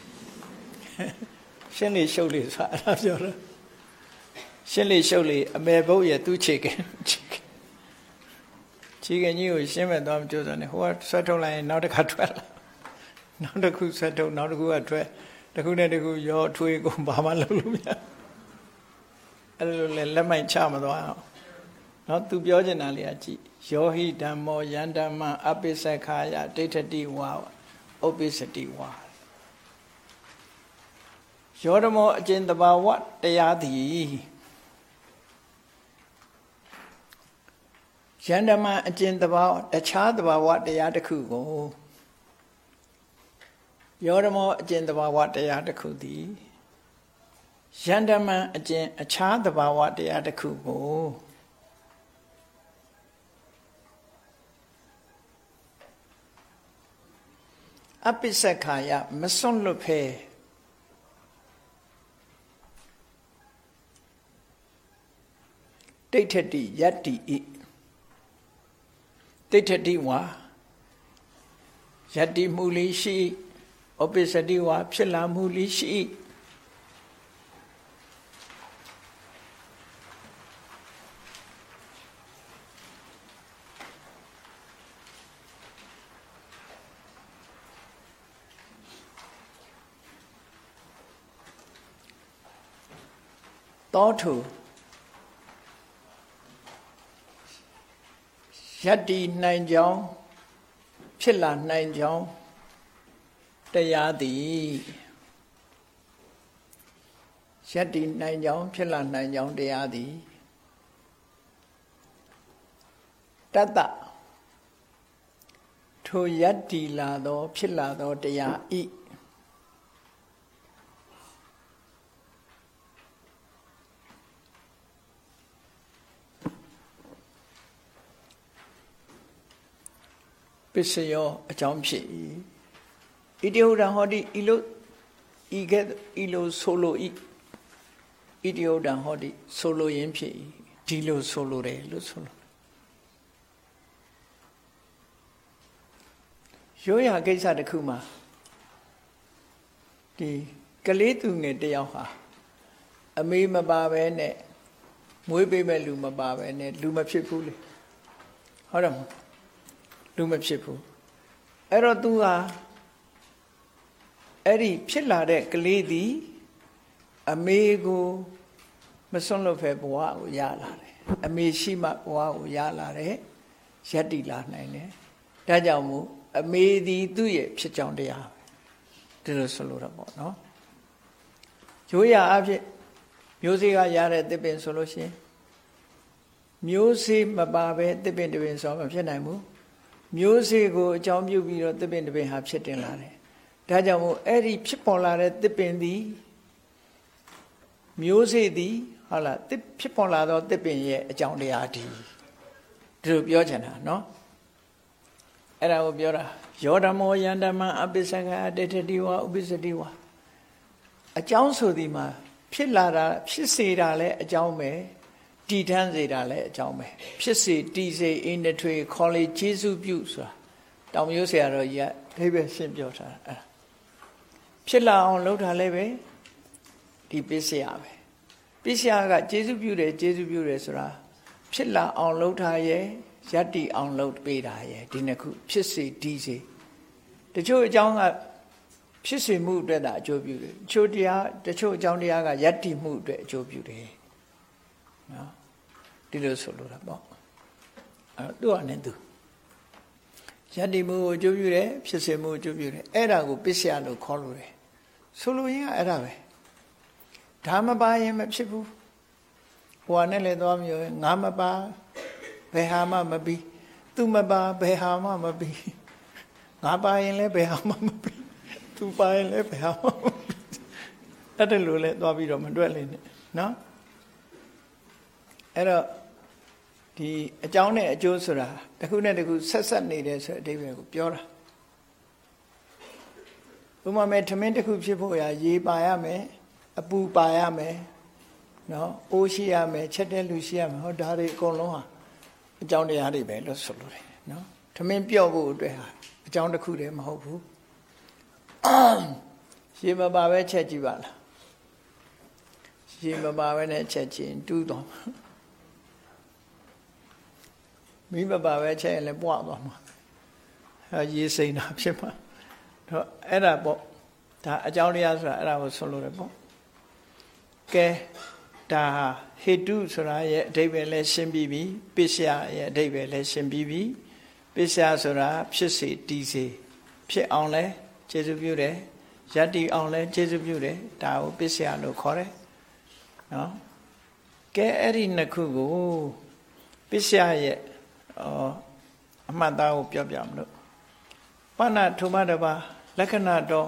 ရှင်းလေရှုပ်လေဆိုအဲ့ဒါပြောတော့ရှင်းလေရှုပ်လေအမေဘုတ်ရဲ့သူ့ခြေကခြေကခြေကကြီးကိုရှင်းမဲ့သွားမကြိုးစားနဲ့ဟိုကဆွဲထုတ်လိုက်ရင်နောက်တစ်ခါထွက်လာနောက်တစ်ခုဆွဲထုတ်နောက်တစ်ခုကထွက်တစ်ခုနဲ့တစ်ခုရောထွေးကုန်ဘာမှလုပ်လို့မရအဲ့လိုလဲလက်မိုက်ချမသွားအောင်နော်သူပြောချင်တာလေးကကြည့်ယောဟိဓမ္မောယန္ဓမ္မအပိစခာယဒိဋ္ဌတိဝါဥပိစတိဝါယောဓမောအကျင့်တဘာဝတရားသည်ယန္ဓမ္မအကျင့်တဘာဝအခြားတဘာဝတရားတစ်ခုကိုယောဓမောအကျင့်တဘာဝတရားတစ်ခုသည်ယန္ဓမ္မအကျင့်အခြားတဘာဝတရားတစ်ခုကိုအပိစခာယမစွန့်လွတ်ဖဲဒိဋ္ဌတိယတ္တိဣဒိဋ္ဌတိဝါယတ္တိမူလေးရှိဥပိစတိဝါဖြစ်လာမှုလေးရှိသောထုယတ္တိနိုင်ကြောင်းဖြစ်လာနိုင်ကြောင်းတရားသည်ယတ္တိနိုင်ကြောင်းဖြစ်လာနိုင်ကြောင်းတရားသည်တတ္တထိုယတ္တိလာသောဖြစ်လာသောတရားဤပစ္စယောအကြောင်းဖြစ်၏ဣတိဟုတံဟောတိဤလိုဤကဲ့ဤလိုဆိုလို၏ဣတိဟုတံဟောတိဆိုလိုရင်းဖြစ်၏ဒီလိုဆိုလိုတယ်လို့ဆိုလိုရိုးရာကိစ္စတစ်ခုမှာဒီကလေးသူငယ်တယောက်ဟာအမေမပါဘဲနဲ့မွေးပေးမဲ့လူမပါဘဲနဲ့လူမဖြစ်ဘူးလေဟုတ်တယ်မဟုတ်လူမဖြစ်ဘူးအဲ့တော့ तू ဟာအဲ့ဒီဖြစ်လာတဲ့ကလေးသည်အမေကိုမစွန့်လွတ်ဖဲဘဝကိုရလာတယ်အမေရှိမှဘဝကိုရလာတယ်ယတ္တိလာနိုင်တယ်ဒါကြောင့်မို့အမေသည်သူ့ရဲ့ဖြစ်ကြောင်းတရားပဲဒီလိုဆိုလို့တော့ပေါ့နော်ရိုးရာအဖြစ်မျိုးစေ့ကရတဲ့သစ်ပင်ဆိုလို့ရှိရင်မျိုးစေ့မပါဘဲသစ်ပင်တစ်ပင်ဆိုမဖြစ်နိုင်ဘူးမျိုးစေ့ကိုအကြောင်းပြုပြီးတော့သစ်ပင်တစ်ပင်ဟာဖြစ်တင်လာတယ်ဒါကြောင့်မို့အဲ့ဒီဖြစ်ပေါ်လာတဲ့သစ်ပင်သည်မျိုးစေ့သည်ဟုတ်လားသစ်ဖြစ်ပေါ်လာသောသစ်ပင်ရဲ့အကြောင်းတရားဒီဒီလိုပြောချင်တာနော်အဲ့ဒါကိုပြောတာယောဓမောယန္ဓမ္မအပိစကဒိဋ္ဌတိဝါဥပိစတိဝါအကြောင်းဆိုဒီမှာဖြစ်လာတာဖြစ်စေတာလည်းအကြောင်းပဲတည်ထမ်းစေတာလည်းအကြောင်းပဲဖြစ်စေတည်စေအင်းထွေခေါ်လေကျေးဇူးပြုဆိုတာတောင်မျိုးဆရာတော်ကြီးကအိဗယ်ရှင်းပြောထားတာအဲ့ဖြစ်လာအောင်လုပ်တာလည်းပဲဒီပစ္စယပဲပစ္စယကကျေးဇူးပြုတယ်ကျေးဇူးပြုတယ်ဆိုတာဖြစ်လာအောင်လုပ်ထားရဲ့ယတ္တိအောင်လုပ်ပေးတာရဲ့ဒီနှစ်ခုဖြစ်စေတည်စေတချို့အကြောင်းကဖြစ်စေမှုအတွက်သာအကျိုးပြုတယ်တချို့တရားတချို့အကြောင်းတရားကယတ္တိမှုအတွက်အကျိုးပြုတယ်နော်ဒီလိုဆိုလိုတာပေါ့အဲသူ့အနေနဲ့သူယတ္တိမှုကိုအကျိုးပြုတယ်ဖြစ်စေမှုကိုအကျိုးပြုတယ်အဲ့ဒါကိုပစ္စယလို့ခေါ်လို့တယ်ဆိုလိုရင်းကအဲ့ဒါပဲဒါမပါရင်မဖြစ်ဘူးဟိုကနဲ့လည်းသွားမျိုးငါမပါဘယ်ဟာမှမပြီးသူမပါဘယ်ဟာမှမပြီးငါပါရင်လည်းဘယ်ဟာမှမပြီးသူပါရင်လည်းဘယ်ဟာမှမပြီးအဲ့ဒါလိုလဲသွားပြီးတော့မတွက်လိမ့်နဲ့နော်အဲ့တော့ဒီအကြောင်းနဲ့အကျိုးဆိုတာတစ်ခုနဲ့တစ်ခုဆက်ဆက်နေတယ်ဆိုတဲ့အဓိပ္ပာယ်ကိုပြောတာဥပမာမဲ့ထမင်းတစ်ခုဖြစ်ဖို့ရာရေပါရမယ်အပူပါရမယ်နော်အိုးရှိရမယ်ချက်တဲ့လူရှိရမယ်ဟောဒါတွေအကုန်လုံးဟာအကြောင်းတရားတွေပဲလို့ဆိုလို့တယ်နော်ထမင်းပြော့ဖို့အတွက်ဟာအကြောင်းတစ်ခုတည်းမဟုတ်ဘူးရေမပါပဲချက်ကြည့်ပါလားရေမပါပဲနဲ့ချက်ချင်းတူးသွားမိမပါပဲချက်ရင်လည်းပွားသွားမှာအဲရေစိမ်တာဖြစ်မှာတော့အဲ့ဒါပေါ့ဒါအကြောင်းတရားဆိုတာအဲ့ဒါကိုဆိုလို့ရပေါ့ကဲဒါဟေတုဆိုတာရဲ့အဓိပ္ပာယ်လည်းရှင်းပြီးပြီပိစ္ဆယရဲ့အဓိပ္ပာယ်လည်းရှင်းပြီးပြီပိစ္ဆယဆိုတာဖြစ်စေတည်စေဖြစ်အောင်လဲကျေစုပြုတယ်ယတ္တိအောင်လဲကျေစုပြုတယ်ဒါကိုပိစ္ဆယလို့ခေါ်တယ်နော်ကဲအဲ့ဒီနှစ်ခုကိုပိစ္ဆယရဲ့အမှတ်သားကိုပြောပြမလို့ပဏ္ဏထုမတပါလက္ခဏာတော်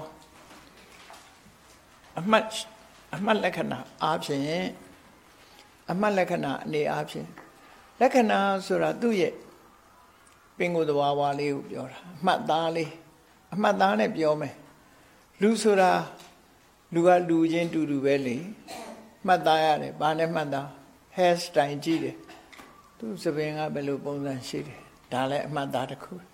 အမှတ်အမှတ်လက္ခဏာအားဖြင့်အမှတ်လက္ခဏာအနေအားဖြင့်လက္ခဏာဆိုတာသူ့ရဲ့ပင်ကိုယ်သဘာဝလေးကိုပြောတာအမှတ်သားလေးအမှတ်သားနဲ့ပြောမယ်လူဆိုတာလူကလူချင်းတူတူပဲလေမှတ်သားရတယ်ဘာနဲ့မှတ်သား hair style ကြည့်တယ်သူ့စပင်ကဘယ်လိုပုံစံရှိတယ်ဒါလည်းအမှတ်သားတစ်ခု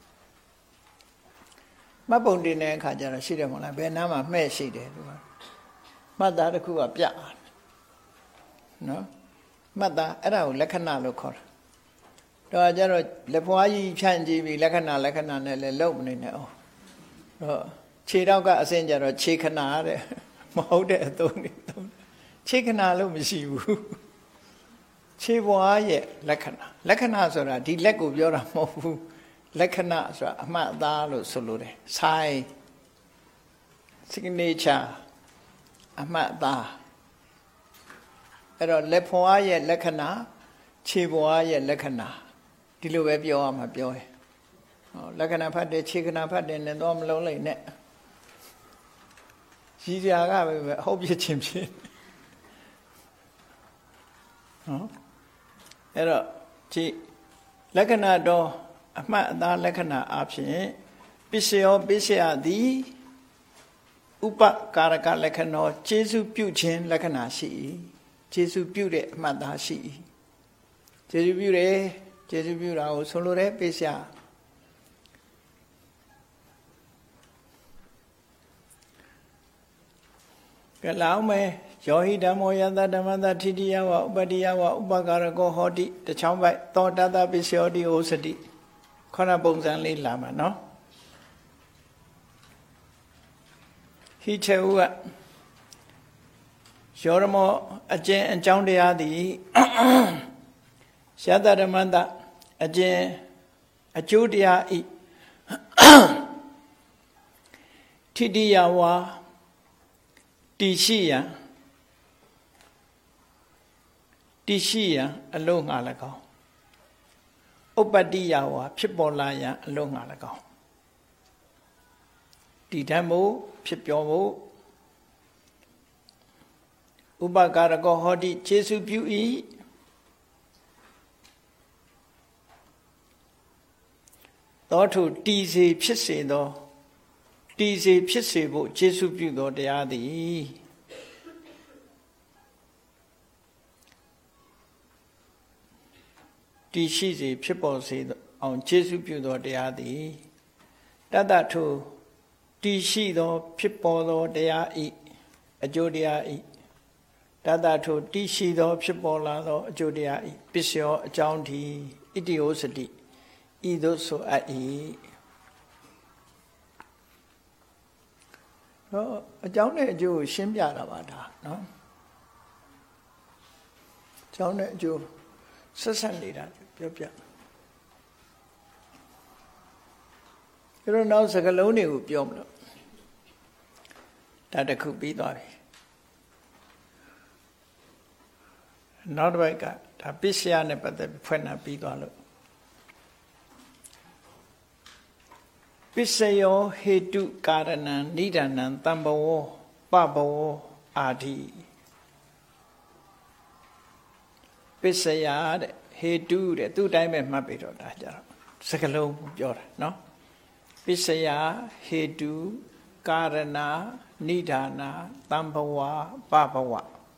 မှတ်ပုံတင်တဲ့အခါကျတော့ရှိတယ်မဟုတ်လားဘယ်နားမှာမှဲ့ရှိတယ်သူကမှတ်သားတစ်ခုကပြတ်နော်မှတ်သားအဲ့ဒါကိုလက္ခဏာလို့ခေါ်တာတော့ကျတော့လက်ဖွားကြီးဖြန့်ကြည့်ပြီးလက္ခဏာလက္ခဏာနဲ့လည်းလုံမနေနဲ့အောင်တော့ခြေတော့ကအစင်ကျတော့ခြေခဏတဲ့မဟုတ်တဲ့အသုံးတွေသုံးခြေခဏလို့မရှိဘူးခြေပွားရဲ့လက္ခဏာလက္ခဏာဆိုတာဒီလက်ကိုပြောတာမဟုတ်ဘူးလက္ခဏာဆိုတာအမှတ်အသားလို့ဆိုလိုတယ် sign signature အမှတ်အသားအဲ့တော့လက်ဖွားရဲ့လက္ခဏာခြေပွားရဲ့လက္ခဏာဒီလိုပဲပြောရမှာပြောရင်ဟောလက္ခဏာဖတ်တယ်ခြေခဏဖတ်တယ်နဲ့တော့မလုံးလိုက်နဲ့ရည်စရာကပဲအဟုတ်ပြချင်းဖြစ်နော်အဲ့တော့ဒီလက္ခဏာတော့အမှတ်အသားလက္ခဏာအဖြစ်ပစ္စယောပစ္စယသည်ဥပကာရကလက္ခဏာကျေစုပြုခြင်းလက္ခဏာရှိ၏ကျေစုပြုတဲ့အမှတ်သားရှိ၏ကျေစုပြုတယ်ကျေစုပြုတာကိုဆိုလိုတဲ့ပစ္စယကလောင်းမဲယောဟိဓမ္မောယတဓမ္မတထိတိယဝဥပတ္တိယဝဥပကာရကောဟောတိတချောင်းပိုက်သောတတပစ္စယောတိဩစတိခေါဏပုံစံလေးလာမှာနော်ဟိချေဥကယောရမောအကျဉ်အကြောင်းတရားသည်ယတဓမ္မတအကျဉ်အကျိုးတရားဤထိတိယဝတည်ရှိရန်တည်ရှိရန်အလို့ငါ၎င်းဥပ္ပတ္တိယဝဖြစ်ပေါ်လာရန်အလို့ငါ၎င်းတည်တတ်မှုဖြစ်ပြောမှုဥပကာရကောဟောတိကျေစုပြု၏သောထုတည်စေဖြစ်စေသောတည်စေဖြစ်စေဖို့ကျေစုပြုသောတရားသည်တည်ရှိစေဖြစ်ပေါ်စေအောင်ကျေစုပြုသောတရားသည်တတ္တထုတည်ရှိသောဖြစ်ပေါ်သောတရားဤအကျိုးတရားဤတတ္တထုတည်ရှိသောဖြစ်ပေါ်လာသောအကျိုးတရားဤပစ္စယောအကြောင်းဒီဣတိဩစတိဤသို့ဆိုအပ်၏တော့အကြောင်းနဲ့အကျိုးကိုရှင်းပြတာပါဒါနော်အကြောင်းနဲ့အကျိုးဆက်ဆက်နေတာပြောပြအဲ့တော့နောက်စကားလုံးတွေကိုပြောမလို့ဒါတစ်ခုပြီးသွားပြီနောက်တစ်ပိုက်ကဒါပစ္စယနဲ့ပတ်သက်ဖွင့်တာပြီးသွားလို့ပစ္စယောဟေတုကာရဏံနိဒာနံတံဘဝပဘဝအာတိပစ္စယတဲ့ဟေတုတဲ့သူ့တိုင်းပဲမှတ်ပြီးတော့ဒါကြတော့စကလုံးပြောတာနော်ပစ္စယဟေတုကာရဏနိဒာနတံဘဝပဘဝ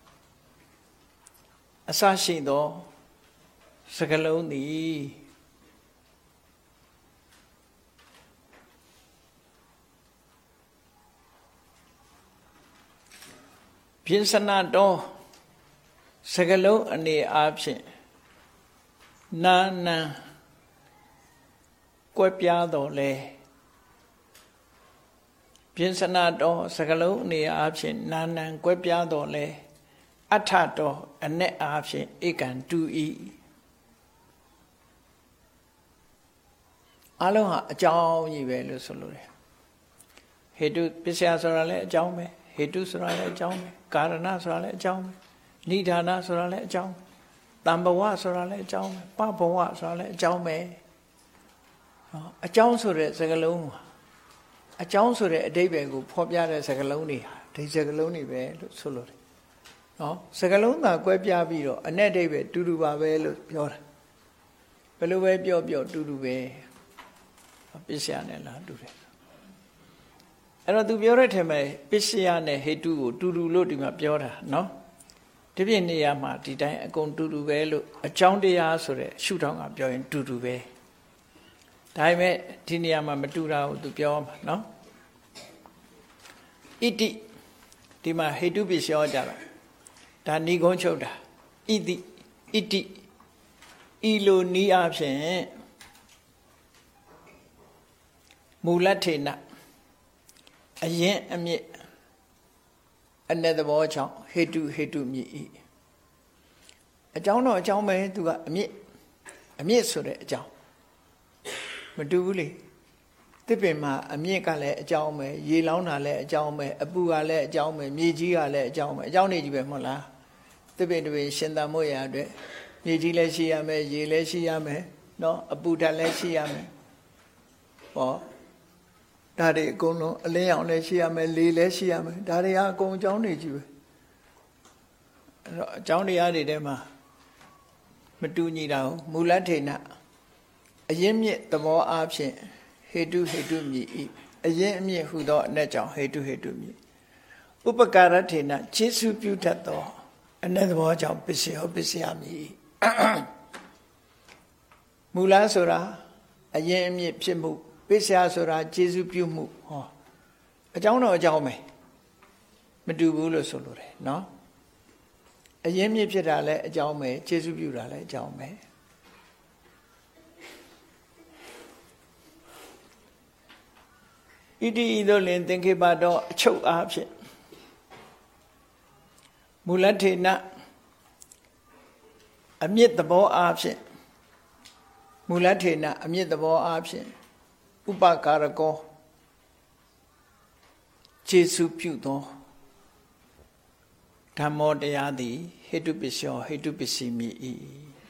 အစရှိသောစကလုံးသည်ပြင်းစနာတော်စကလုံးအနေအားဖြင့်နာနံကွက်ပြားတော်လဲပြင်းစနာတော်စကလုံးအနေအားဖြင့်နာနံကွက်ပြားတော်လဲအထတော်အ내အားဖြင့်ဧကံတူဤအလုံးဟာအကြောင်းကြီးပဲလို့ဆိုလို့တယ်ဟေတုပစ္စယဆိုတာလည်းအကြောင်းပဲဟေတုဆိုတာလည်းအကြောင်းပဲကာရဏဆိုတာလည်းအကြောင်းပဲနိဒာနဆိုတာလည်းအကြောင်းတံဘဝဆိုတာလည်းအကြောင်းပဲပဘဝဆိုတာလည်းအကြောင်းပဲအကြောင်းဆိုတဲ့စကားလုံးအကြောင်းဆိုတဲ့အဓိပ္ပာယ်ကိုဖော်ပြတဲ့စကားလုံးတွေဟာဒီစကားလုံးတွေပဲလို့ဆိုလို့တယ်နော်စကားလုံးသာကွဲပြားပြီးတော့အ내အဓိပ္ပာယ်တူတူပါပဲလို့ပြောတာဘယ်လိုပဲပြောပြောတူတူပဲပစ္စယနဲ့လားတူတယ်အဲ့တော့သူပြောတဲ့ထဲမှာပစ္စယနဲ့ဟေတုကိုတူတူလို့ဒီမှာပြောတာနော်ဒီပြည့်နေရာမှာဒီတိုင်းအကုန်တူတူပဲလို့အကြောင်းတရားဆိုတဲ့ရှုထောင့်ကပြောရင်တူတူပဲဒါပေမဲ့ဒီနေရာမှာမတူတာကိုသူပြောမှာနော်ဣတိဒီမှာဟေတုပစ္စယောကြတာဒါဏီကုန်းချုပ်တာဣတိဣတိဤလိုနီးအဖြစ်မူလထေနအရင်အမြင့်အ내သဘောကြောင့်ဟေတုဟေတုမြည်ဤအကြောင်းတော့အကြောင်းပဲသူကအမြင့်အမြင့်ဆိုတဲ့အကြောင်းမတူဘူးလေတစ်ပင်မှာအမြင့်ကလည်းအကြောင်းပဲရေလောင်းတာလည်းအကြောင်းပဲအပူကလည်းအကြောင်းပဲမြေကြီးကလည်းအကြောင်းပဲအကြောင်းနေကြီးပဲမဟုတ်လားတစ်ပင်တစ်ပင်ရှင်သန်မှုရအတွက်မြေကြီးလည်းရှိရမယ်ရေလည်းရှိရမယ်နော်အပူဓာတ်လည်းရှိရမယ်ဟောဒါတွေအကုန်လုံးအလင်းရောင်လည်းရှိရမယ်လေလည်းရှိရမယ်ဒါတွေကအကုန်အကြောင်းတွေကြီးပဲအဲ့တော့အကြောင်းတရားတွေထဲမှာမတူညီတာဟုတ်မူလထေနအရင်မြင့်သဘောအားဖြင့်ဟေတုဟေတုမြည်ဤအရင်အမြင့်ဟူသောအ내ကြောင့်ဟေတုဟေတုမြည်ဥပကာရထေနခြေဆုပြုတတ်သောအ내သဘောကြောင့်ပစ္စယောပစ္စယမြည်မူလဆိုတာအရင်အမြင့်ဖြစ်မှုပစ္စယဆိုတာခြေဆုပြုမှုဟောအကြောင်းတော့အကြောင်းပဲမတူဘူးလို့ဆိုလိုတယ်နော်အရင်မြင့်ဖြစ်တာလည်းအကြောင်းပဲခြေဆုပြုတာလည်းအကြောင်းပဲဣတိဤသို့လင်သင်္ခေပတော်အချုပ်အားဖြင့်မူလထေနအမြင့်သဘောအားဖြင့်မူလထေနအမြင့်သဘောအားဖြင့်ဥပကာရကောခြေဆုပြုသောဓမ္မောတရားသည်ဟေတုပစ္စယောဟေတုပစ္စည်းမြည်၏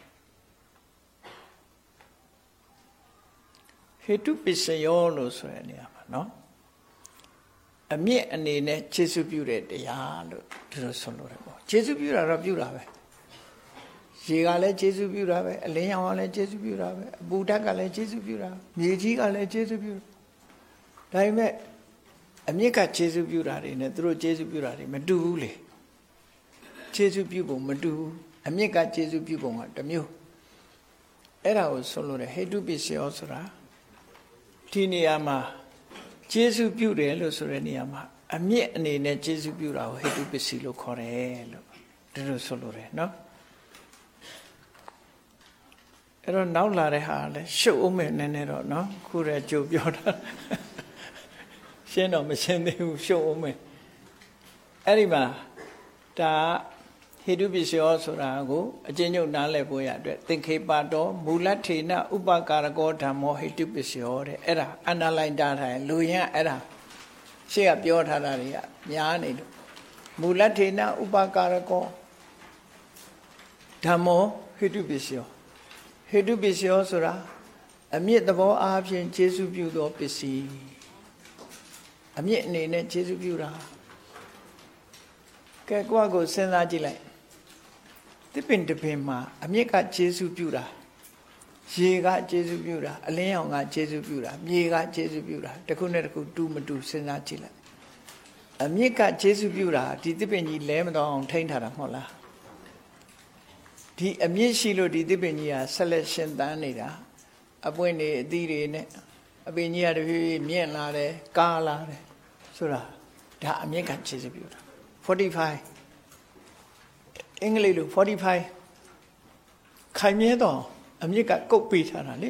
ဟေတုပစ္စယောလို့ဆိုတဲ့နေရာမှာနော်အမြင့်အနေနဲ့ခြေဆုပြုတဲ့တရားလို့ဒီလိုဆိုလို့ရတယ်ပေါ့ခြေဆုပြုတာတော့ပြုတာပဲရေကလည်းခြေဆုပြုတာပဲအလင်းရောင်ကလည်းခြေဆုပြုတာပဲအပူဓာတ်ကလည်းခြေဆုပြုတာမြေကြီးကလည်းခြေဆုပြုဒါပေမဲ့အမြင့်ကခြေဆုပြုတာတွေနဲ့သူတို့ခြေဆုပြုတာတွေမတူဘူးလေခြေဆုပြုပုံမတူဘူးအမြင့်ကခြေဆုပြုပုံကတစ်မျိုးအဲ့ဒါကိုဆိုလို့ရဟေတုပစ္စယောဆိုတာဒီနေရာမှာခြေဆုပြုတယ်လို့ဆိုတဲ့နေရာမှာအမြင့်အနေနဲ့ခြေဆုပြုတာကိုဟေတုပစ္စည်းလို့ခေါ်တယ်လို့ဒီလိုဆိုလို့ရတယ်နော်အဲ့တော့နောက်လာတဲ့ဟာလဲရှုပ်အောင်မယ်နည်းနည်းတော့နော်ခုရဲကြိုပြောတာရှင်းတော့မရှင်းသေးဘူးရှုပ်အောင်မယ်အဲ့ဒီမှာဒါဟေတုပစ္စယောဆိုတာကိုအကျဉ်းချုပ်နားလည်ဖို့ရအတွက်သင်္ခေပတော်မူလထေနဥပကာရကောဓမ္မောဟေတုပစ္စယောတဲ့အဲ့ဒါအနာလိုက်တာထိုင်လူရင်အဲ့ဒါရှေ့ကပြောထားတာတွေကများနေလို့မူလထေနဥပကာရကောဓမ္မောဟိတုပစ္စယောဟိတုပစ္စယောဆိုတာအမြင့်သဘောအားဖြင့်ကျေစုပြုသောပစ္စည်းအမြင့်အနေနဲ့ကျေစုပြုတာကဲကိုယ့်ကိုစဉ်းစားကြည့်လိုက်သစ်ပင်တစ်ပင်မှာအမြင့်ကကျေစုပြုတာရေကကျေစုပြုတာအလင်းရောင်ကကျေစုပြုတာမြေကကျေစုပြုတာတစ်ခုနဲ့တစ်ခုတူမတူစဉ်းစားကြည့်လိုက်အမြင့်ကကျေစုပြုတာဒီသစ်ပင်ကြီးလဲမတော့အောင်ထိန်းထားတာမဟုတ်လားဒီအမြင့်ရှိလို့ဒီသစ်ပင်ကြီးကဆက်လက်ရှင်သန်နေတာအပွင့်တွေအသီးတွေနဲ့အပင်ကြီးကတဖြည်းဖြည်းမြင့်လာတယ်ကားလာတယ်ဆိုတာဒါအမြင့်ကကျေစုပြုတာforty-fiveအင်္ဂလိပ်လိုforty-fiveခိုင်မြဲတော့အမြင့်ကကုတ်ပေးထားတာလေ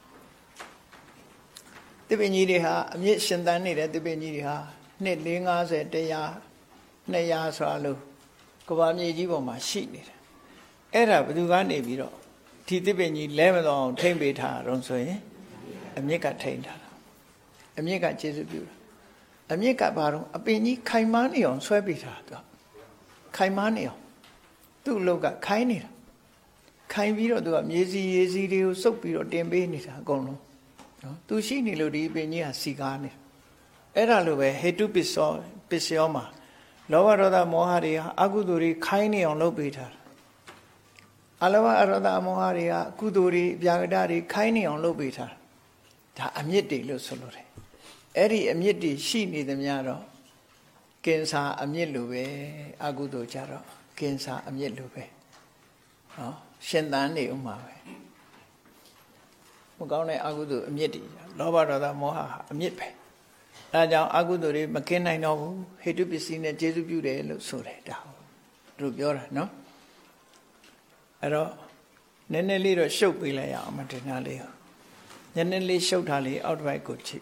သစ်ပင်ကြီးတွေဟာအမြင့်ရှင်သန်နေတဲ့သစ်ပင်ကြီးတွေဟာနှစ်၄၅၀တရားနှစ်ရာဆိုတာလို့ကမ္ဘာမြေကြီးပေါ်မှာရှိနေတယ်အဲ့ဒါဘယ်သူကနေပြီးတော့ဒီသစ်ပင်ကြီးလဲမတော့အောင်ထိမ့်ပေးထားတော့ဆိုရင်အမြင့်ကထိမ့်ထားတာအမြင့်ကကျေစုပြုတာအမြင့်ကဘာတော့အပင်ကြီးခိုင်မားနေအောင်ဆွဲပေးထားတာခိုင်မားနေအောင်သူ့အလုပ်ကခိုင်းနေတာခိုင်းပြီးတော့သူကမြေစီရေစီတွေကိုစုပ်ပြီးတော့တင်ပေးနေတာအကုန်လုံးနော်သူရှိနေလို့ဒီအပင်ကြီးကစီကားနေအဲ့ဒါလိုပဲဟေတုပစ္စောပစ္စယောမှာလောဘဒေါသမောဟတွေဟာအကုသိုလ်တွေခိုင်းနေအောင်လုပ်ပေးထားတာအလောဘအရောဒမောဟတွေဟာကုသိုလ်တွေဗျာကတတွေခိုင်းနေအောင်လုပ်ပေးထားတာဒါအမြင့်တွေလို့ဆိုလို့တယ်အဲ့ဒီအမြင့်တွေရှိနေသမျှတော့ကင်ဆာအမြင့်လိုပဲအကုသိုလ်ကြတော့ကင်ဆာအမြင့်လိုပဲနော်ရှင်သန်နေဥမှာပဲမကောင်းတဲ့အကုသိုလ်အမြင့်တွေလောဘဒေါသမောဟအမြင့်ပဲအဲဒါကြောင့်အကုသိုလ်တွေမကင်းနိုင်တော့ဘူးဟေတုပစ္စည်းနဲ့ကျေစုပြုတယ်လို့ဆိုတယ်ဒါသူပြောတာနော်အဲ့တော့နည်းနည်းလေးတော့ရှုပ်ပေးလိုက်ရအောင်မတင်သားလေးကိုနည်းနည်းလေးရှုပ်ထားလေးအောက်တစ်ဘက်ကိုချိ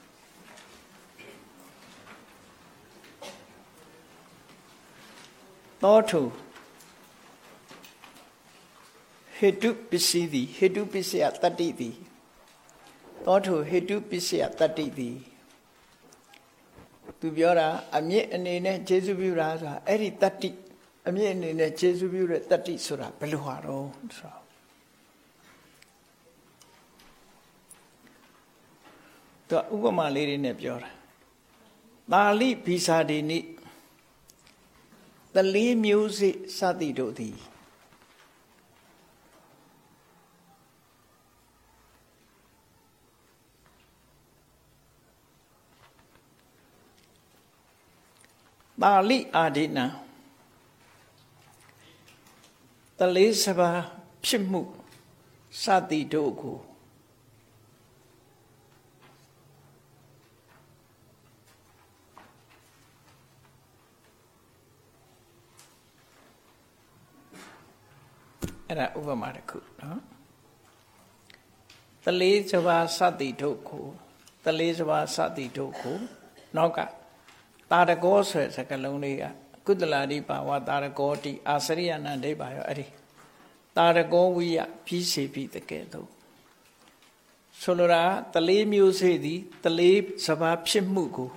သောထုဟေတုပစ္စည်းသည်ဟေတုပစ္စယတတ္တိသည်သောထုဟေတုပစ္စယတတ္တိသည်သူပြောတာအမြင့်အနေနဲ့ကျေစုပြုတာဆိုတာအဲ့ဒီတတ္တိအမြင့်အနေနဲ့ကျေစုပြုတဲ့တတ္တိဆိုတာဘယ်လိုဟာတော့ဆိုတော့သူဥပမာလေးတွေနဲ့ပြောတာသာလိဘိဇာတိနိတလေးမျိုးစေ့စသည်တို့သည်သာလိအာဒိနံတလေးစပါးဖြစ်မှုစသည်တို့ကိုအဲ့ဒါဥပမာတစ်ခုနော်တလေးစပါးစသည်တို့ကိုတလေးစပါးစသည်တို့ကိုနောက်ကတာရကောဆိုတဲ့စကားလုံးလေးကကုသလာတိပါဝတာရကောတိအာစရိယနာဒိဗ္ဗာရောအဲ့ဒီတာရကောဝိယပြီးစေပြီးတကယ်တော့ဆိုလိုတာတလေးမျိုးစေ့သည်တလေးစပါးဖြစ်မှုကို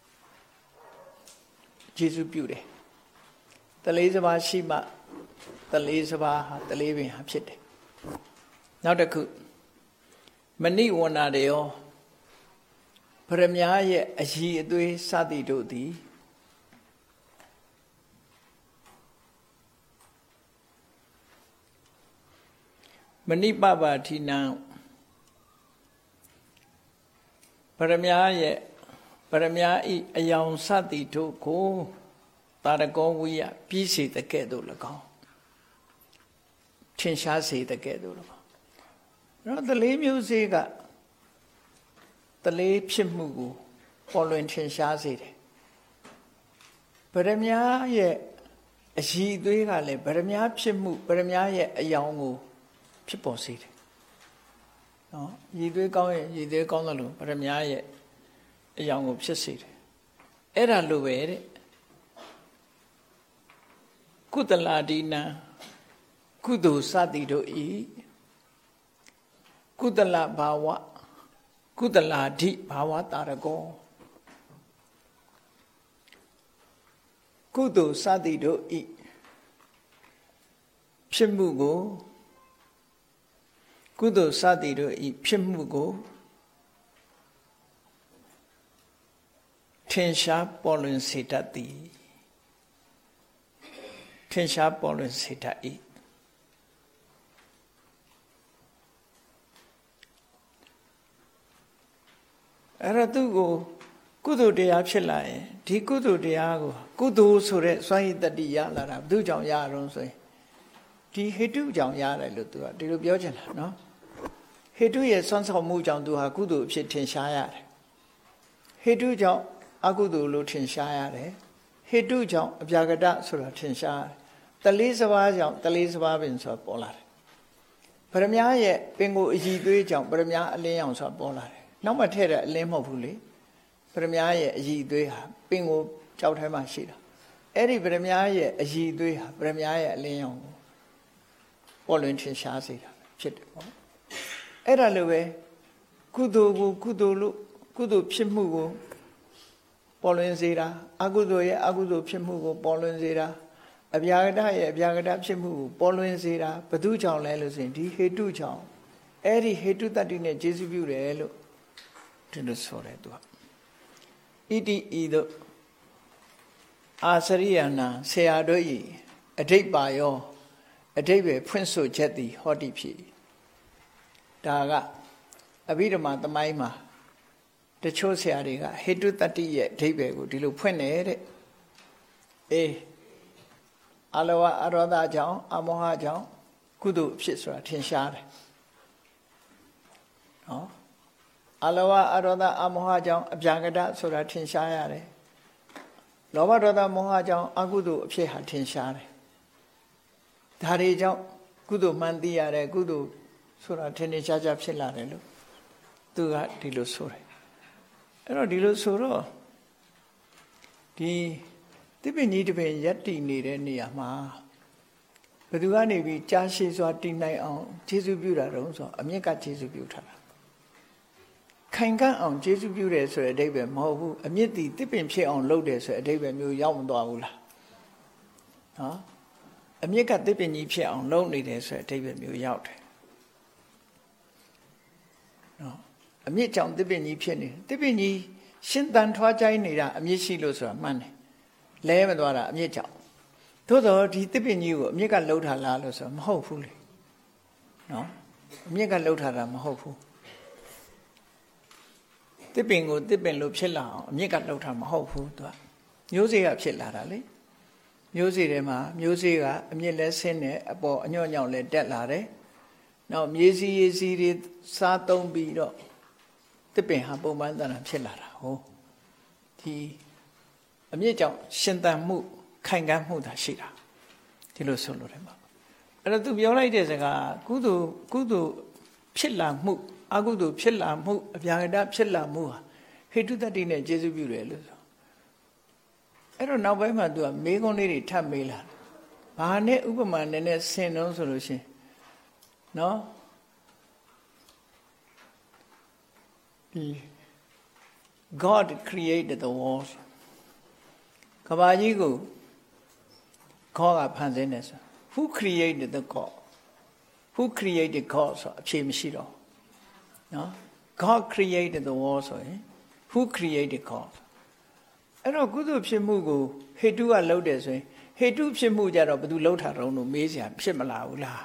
ကျေစုပြုတယ်တလေးစပါးရှိမှတလေးစပါးဟာတလေးပင်ဟာဖြစ်တယ်နောက်တစ်ခုမဏိဝဏတေယောပရမညာရဲ့အည်အသွေးစသည်တို့သည်မဏိပပတိနံပရမညာရဲ့ပရမညာဤအယောင်စသည်တို့ကိုတာရကောဝိယပြီးစေတဲ့ကဲ့သို့၎င်းထင်ရှားစေတဲ့ကဲ့သို့၎င်းတော့တလေးမျိုးစေ့ကတလေးဖြစ်မှုကိုပေါ်လွင်ထင်ရှားစေတယ်ဗရမ ्या ရဲ့အည်သွေးကလည်းဗရမ ्या ဖြစ်မှုဗရမ ्या ရဲ့အယောင်ကိုဖြစ်ပေါ်စေတယ်နော်ရည်သွေးကောင်းရင်ရည်သွေးကောင်းတယ်လို့ဗရမ ्या ရဲ့အယောင်ကိုဖြစ်စေတယ်အဲ့ဒါလိုပဲတဲ့ကုသလာဒီနံကုသိုလ်စသည်တို့ဤကုသလဘာဝကုသလာဓိဘာဝတာရကောကုသိုလ်စသည်တို့ဤဖြစ်မှုကိုကုသိုလ်စသည်တို့ဤဖြစ်မှုကိုထင်ရှားပေါ်လွင်စေတတ်သည်ထင်ရှားပေါ်လွင်စေတတ်၏အဲ့တော့သူကိုကုသိုလ်တရားဖြစ်လာရင်ဒီကုသိုလ်တရားကိုကုသိုလ်ဆိုတဲ့စွမ်းရည်တတ္တိရလာတာဘယ်သူကြောင့်ရအောင်ဆိုရင်ဒီဟေတုကြောင့်ရတယ်လို့သူကဒီလိုပြောချင်တာနော်ဟေတုရဲ့စွမ်းဆောင်မှုကြောင့်သူဟာကုသိုလ်အဖြစ်ထင်ရှားရတယ်ဟေတုကြောင့်အကုသိုလ်လို့ထင်ရှားရတယ်ဟေတုကြောင့်အပြာကတဆိုတာထင်ရှားတယ်တလေးစပါးကြောင့်တလေးစပါးပင်ဆိုတာပေါ်လာတယ်ပရမညာရဲ့ပင်ကိုအည်သွေးကြောင့်ပရမညာအလင်းရောင်ဆိုတာပေါ်လာတယ်နောက်မှထည့်တဲ့အလင်းမဟုတ်ဘူးလေပရမညာရဲ့အည်သွေးဟာပင်ကိုကြောက်ထဲမှာရှိတာအဲ့ဒီပရမညာရဲ့အည်သွေးဟာပရမညာရဲ့အလင်းရောင်ကိုပေါ်လွင်ထင်ရှားစေတာဖြစ်တယ်ပေါ့အဲ့ဒါလိုပဲကုသိုလ်ကိုကုသိုလ်လို့ကုသိုလ်ဖြစ်မှုကိုပေါ်လွင်စေတာအကုသိုလ်ရဲ့အကုသိုလ်ဖြစ်မှုကိုပေါ်လွင်စေတာအပြာကတရဲ့အပြာကတဖြစ်မှုကိုပေါ်လွင်စေတာဘသူကြောင့်လဲလို့ဆိုရင်ဒီဟေတုကြောင့်အဲ့ဒီဟေတုတတ္တိနဲ့ကျေစုပြုတယ်လို့ဒီလိုဆိုတယ်သူကဣတိဤတို့အာစရိယနာဆရာတို့ဤအဓိပ္ပါယောအဓိပ္ပာယ်ဖွင့်ဆိုချက်သည်ဟောတိဖြစ်ဒါကအဘိဓမ္မာသမိုင်းမှာတချို့ဆရာတွေကဟေတုတတ္တိရဲ့အဓိပ္ပာယ်ကိုဒီလိုဖွင့်တယ်တဲ့အေးအလောဝအရောဓကြောင့်အမောဟကြောင့်ကုသိုလ်ဖြစ်ဆိုတာထင်ရှားတယ်နော်အလောဝအရောဓအမောဟကြောင့်အပြာကတဆိုတာထင်ရှားရတယ်လောဘဒေါသမောဟကြောင့်အကုသိုလ်အဖြစ်ဟာထင်ရှားတယ်ဒါတွေကြောင့်ကုသိုလ်မှန်သိရတယ်ကုသိုလ်ဆိုတာထင်ထင်ရှားရှားဖြစ်လာတယ်လို့သူကဒီလိုဆိုတယ်အဲ့တော့ဒီလိုဆိုတော့ဒီသစ်ပင်ကြီးတစ်ပင်ရက်တည်နေတဲ့နေရာမှာဘယ်သူကနေပြီးကြားရှိစွာတည်နိုင်အောင်ကျေးဇူးပြုတာတုံးဆိုအမြင့်ကကျေးဇူးပြုထားတာခိုင်ခန့်အောင်ကျေးဇူးပြုတယ်ဆိုတဲ့အဓိပ္ပာယ်မဟုတ်ဘူးအမြင့်တည်သစ်ပင်ဖြစ်အောင်လုပ်တယ်ဆိုတဲ့အဓိပ္ပာယ်မျိုးရောက်မသွားဘူးလားနော်အမြင့်ကသစ်ပင်ကြီးဖြစ်အောင်လုပ်နေတယ်ဆိုတဲ့အဓိပ္ပာယ်မျိုးရောက်တယ်နော်အမြင့်ကြောင့်သစ်ပင်ကြီးဖြစ်နေသစ်ပင်ကြီးရှင်သန်ထွားကြိုင်းနေတာအမြင့်ရှိလို့ဆိုတာမှန်တယ်လဲမသွားတာအမြင့်ကြောင့်သို့တော့ဒီသစ်ပင်ကြီးကိုအမြင့်ကလှုပ်ထားလားလို့ဆိုမဟုတ်ဘူးလေနော်အမြင့်ကလှုပ်ထားတာမဟုတ်ဘူးသစ်ပင်ကိုသစ်ပင်လို့ဖြစ်လာအောင်အမြင့်ကလှုပ်ထားမဟုတ်ဘူးသူကမျိုးစေ့ကဖြစ်လာတာလေမျိုးစေ့ထဲမှာမျိုးစေ့ကအမြင့်လဲဆင်းတယ်အပေါ်အညော့ညော့လဲတက်လာတယ်နောက်မြေစီရေစီတွေစားသုံးပြီးတော့သစ်ပင်ဟာပုံမှန်တန်တာဖြစ်လာတာဟုတ်ဒီအမြင့်ကြောင့်ရှင်သန်မှုခိုင်ခံ့မှုသာရှိတာဒီလိုဆိုလို့တယ်ပေါ့အဲ့တော့သူပြောလိုက်တဲ့စကားကုသိုလ်ကုသိုလ်ဖြစ်လာမှုအကုသိုလ်ဖြစ်လာမှုအပြာကတဖြစ်လာမှုဟာဟေတုတ္တိနဲ့ကျေစုပြုတယ်လို့ဆိုအဲ့တော့နောက်ပိုင်းမှာသူကမေးခွန်းလေးတွေထပ်မေးလာဘာနဲ့ဥပမာနည်းနည်းဆင်တော့ဆိုလို့ရှင်နော်ဒီ God created the world ကဘာကြီးကိုခေါ်ကဖန်ဆင်းတယ်ဆို Who created the God Who created God ဆိုအဖြေမရှိတော့နော် God created the world ဆိုရင် Who created God အဲ့တော့ကုသိုလ်ဖြစ်မှုကိုဟေတုကလုပ်တယ်ဆိုရင်ဟေတုဖြစ်မှုကြတော့ဘယ်သူလုပ်ထားတော့လို့မေးစရာဖြစ်မလာဘူးလား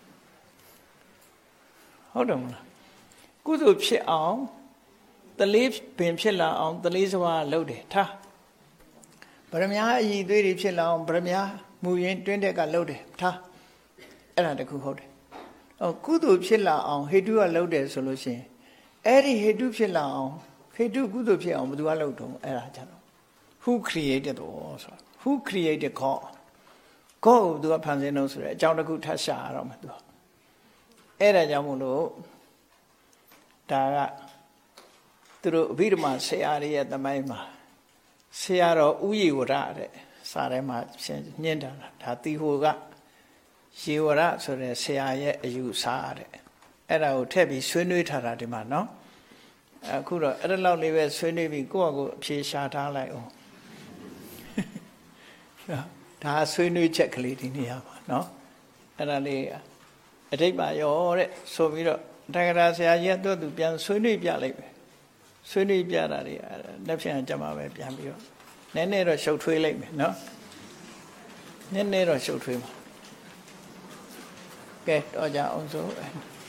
ဟုတ်တယ်မလားကုသိုလ်ဖြစ်အောင်တလေးပင်ဖြစ်လာအောင်တလေးစဝါလုပ်တယ်ထားဗရမ ्या အည်သွေးတွေဖြစ်လာအောင်ဗရမ ्या မူရင်တွင်းတက်ကလုပ်တယ်ထားအဲ့ဒါတခုဟုတ်တယ်ဟောကုသိုလ်ဖြစ်လာအောင်ဟေတုကလုပ်တယ်ဆိုလို့ရှိရင်အဲ့ဒီဟေတုဖြစ်လာအောင်ဟေတုကုသိုလ်ဖြစ်အောင်ဘယ်သူကလုပ်တော့အဲ့ဒါကြတော့ Who created the world ဆို Who created God God ကိုသူကဖန်ဆင်းတော့ဆိုတဲ့အကြောင်းတစ်ခုထပ်ရှာရတော့မှာသူအဲ့ဒါကြောင့်မို့လို့ဒါကသူတို့အဘိဓမ္မာဆရာတွေရဲ့သမိုင်းမှာဆရာတော်ဥယေဝရတဲ့စာထဲမှာညှင်းတာဒါတီဟိုကယေဝရဆိုတဲ့ဆရာရဲ့အယူဆတဲ့အဲ့ဒါကိုထည့်ပြီးဆွေးနွေးထားတာဒီမှာနော်အခုတော့အဲ့ဒါလောက်လေးပဲဆွေးနွေးပြီးကိုယ့်အကိုအဖြေရှာထားလိုက်အောင်ဒါဆွေးနွေးချက်ကလေးဒီနေရာပါနော်အဲ့ဒါလေးအတိတ်ပါရောတဲ့ဆိုပြီးတော့တက္ကရာဆရာကြီးကသူ့သူပြန်ဆွေးနွေးပြလိုက်ပဲဆွေးနွေးပြတာတွေလက်ဖြင့်ကြမှာပဲပြန်ပြီးတော့နည်းနည်းတော့ရှုပ်ထွေးလိုက်မယ်နော်နည်းနည်းတော့ရှုပ်ထွေးမှာကဲတော့ကြအောင်စို့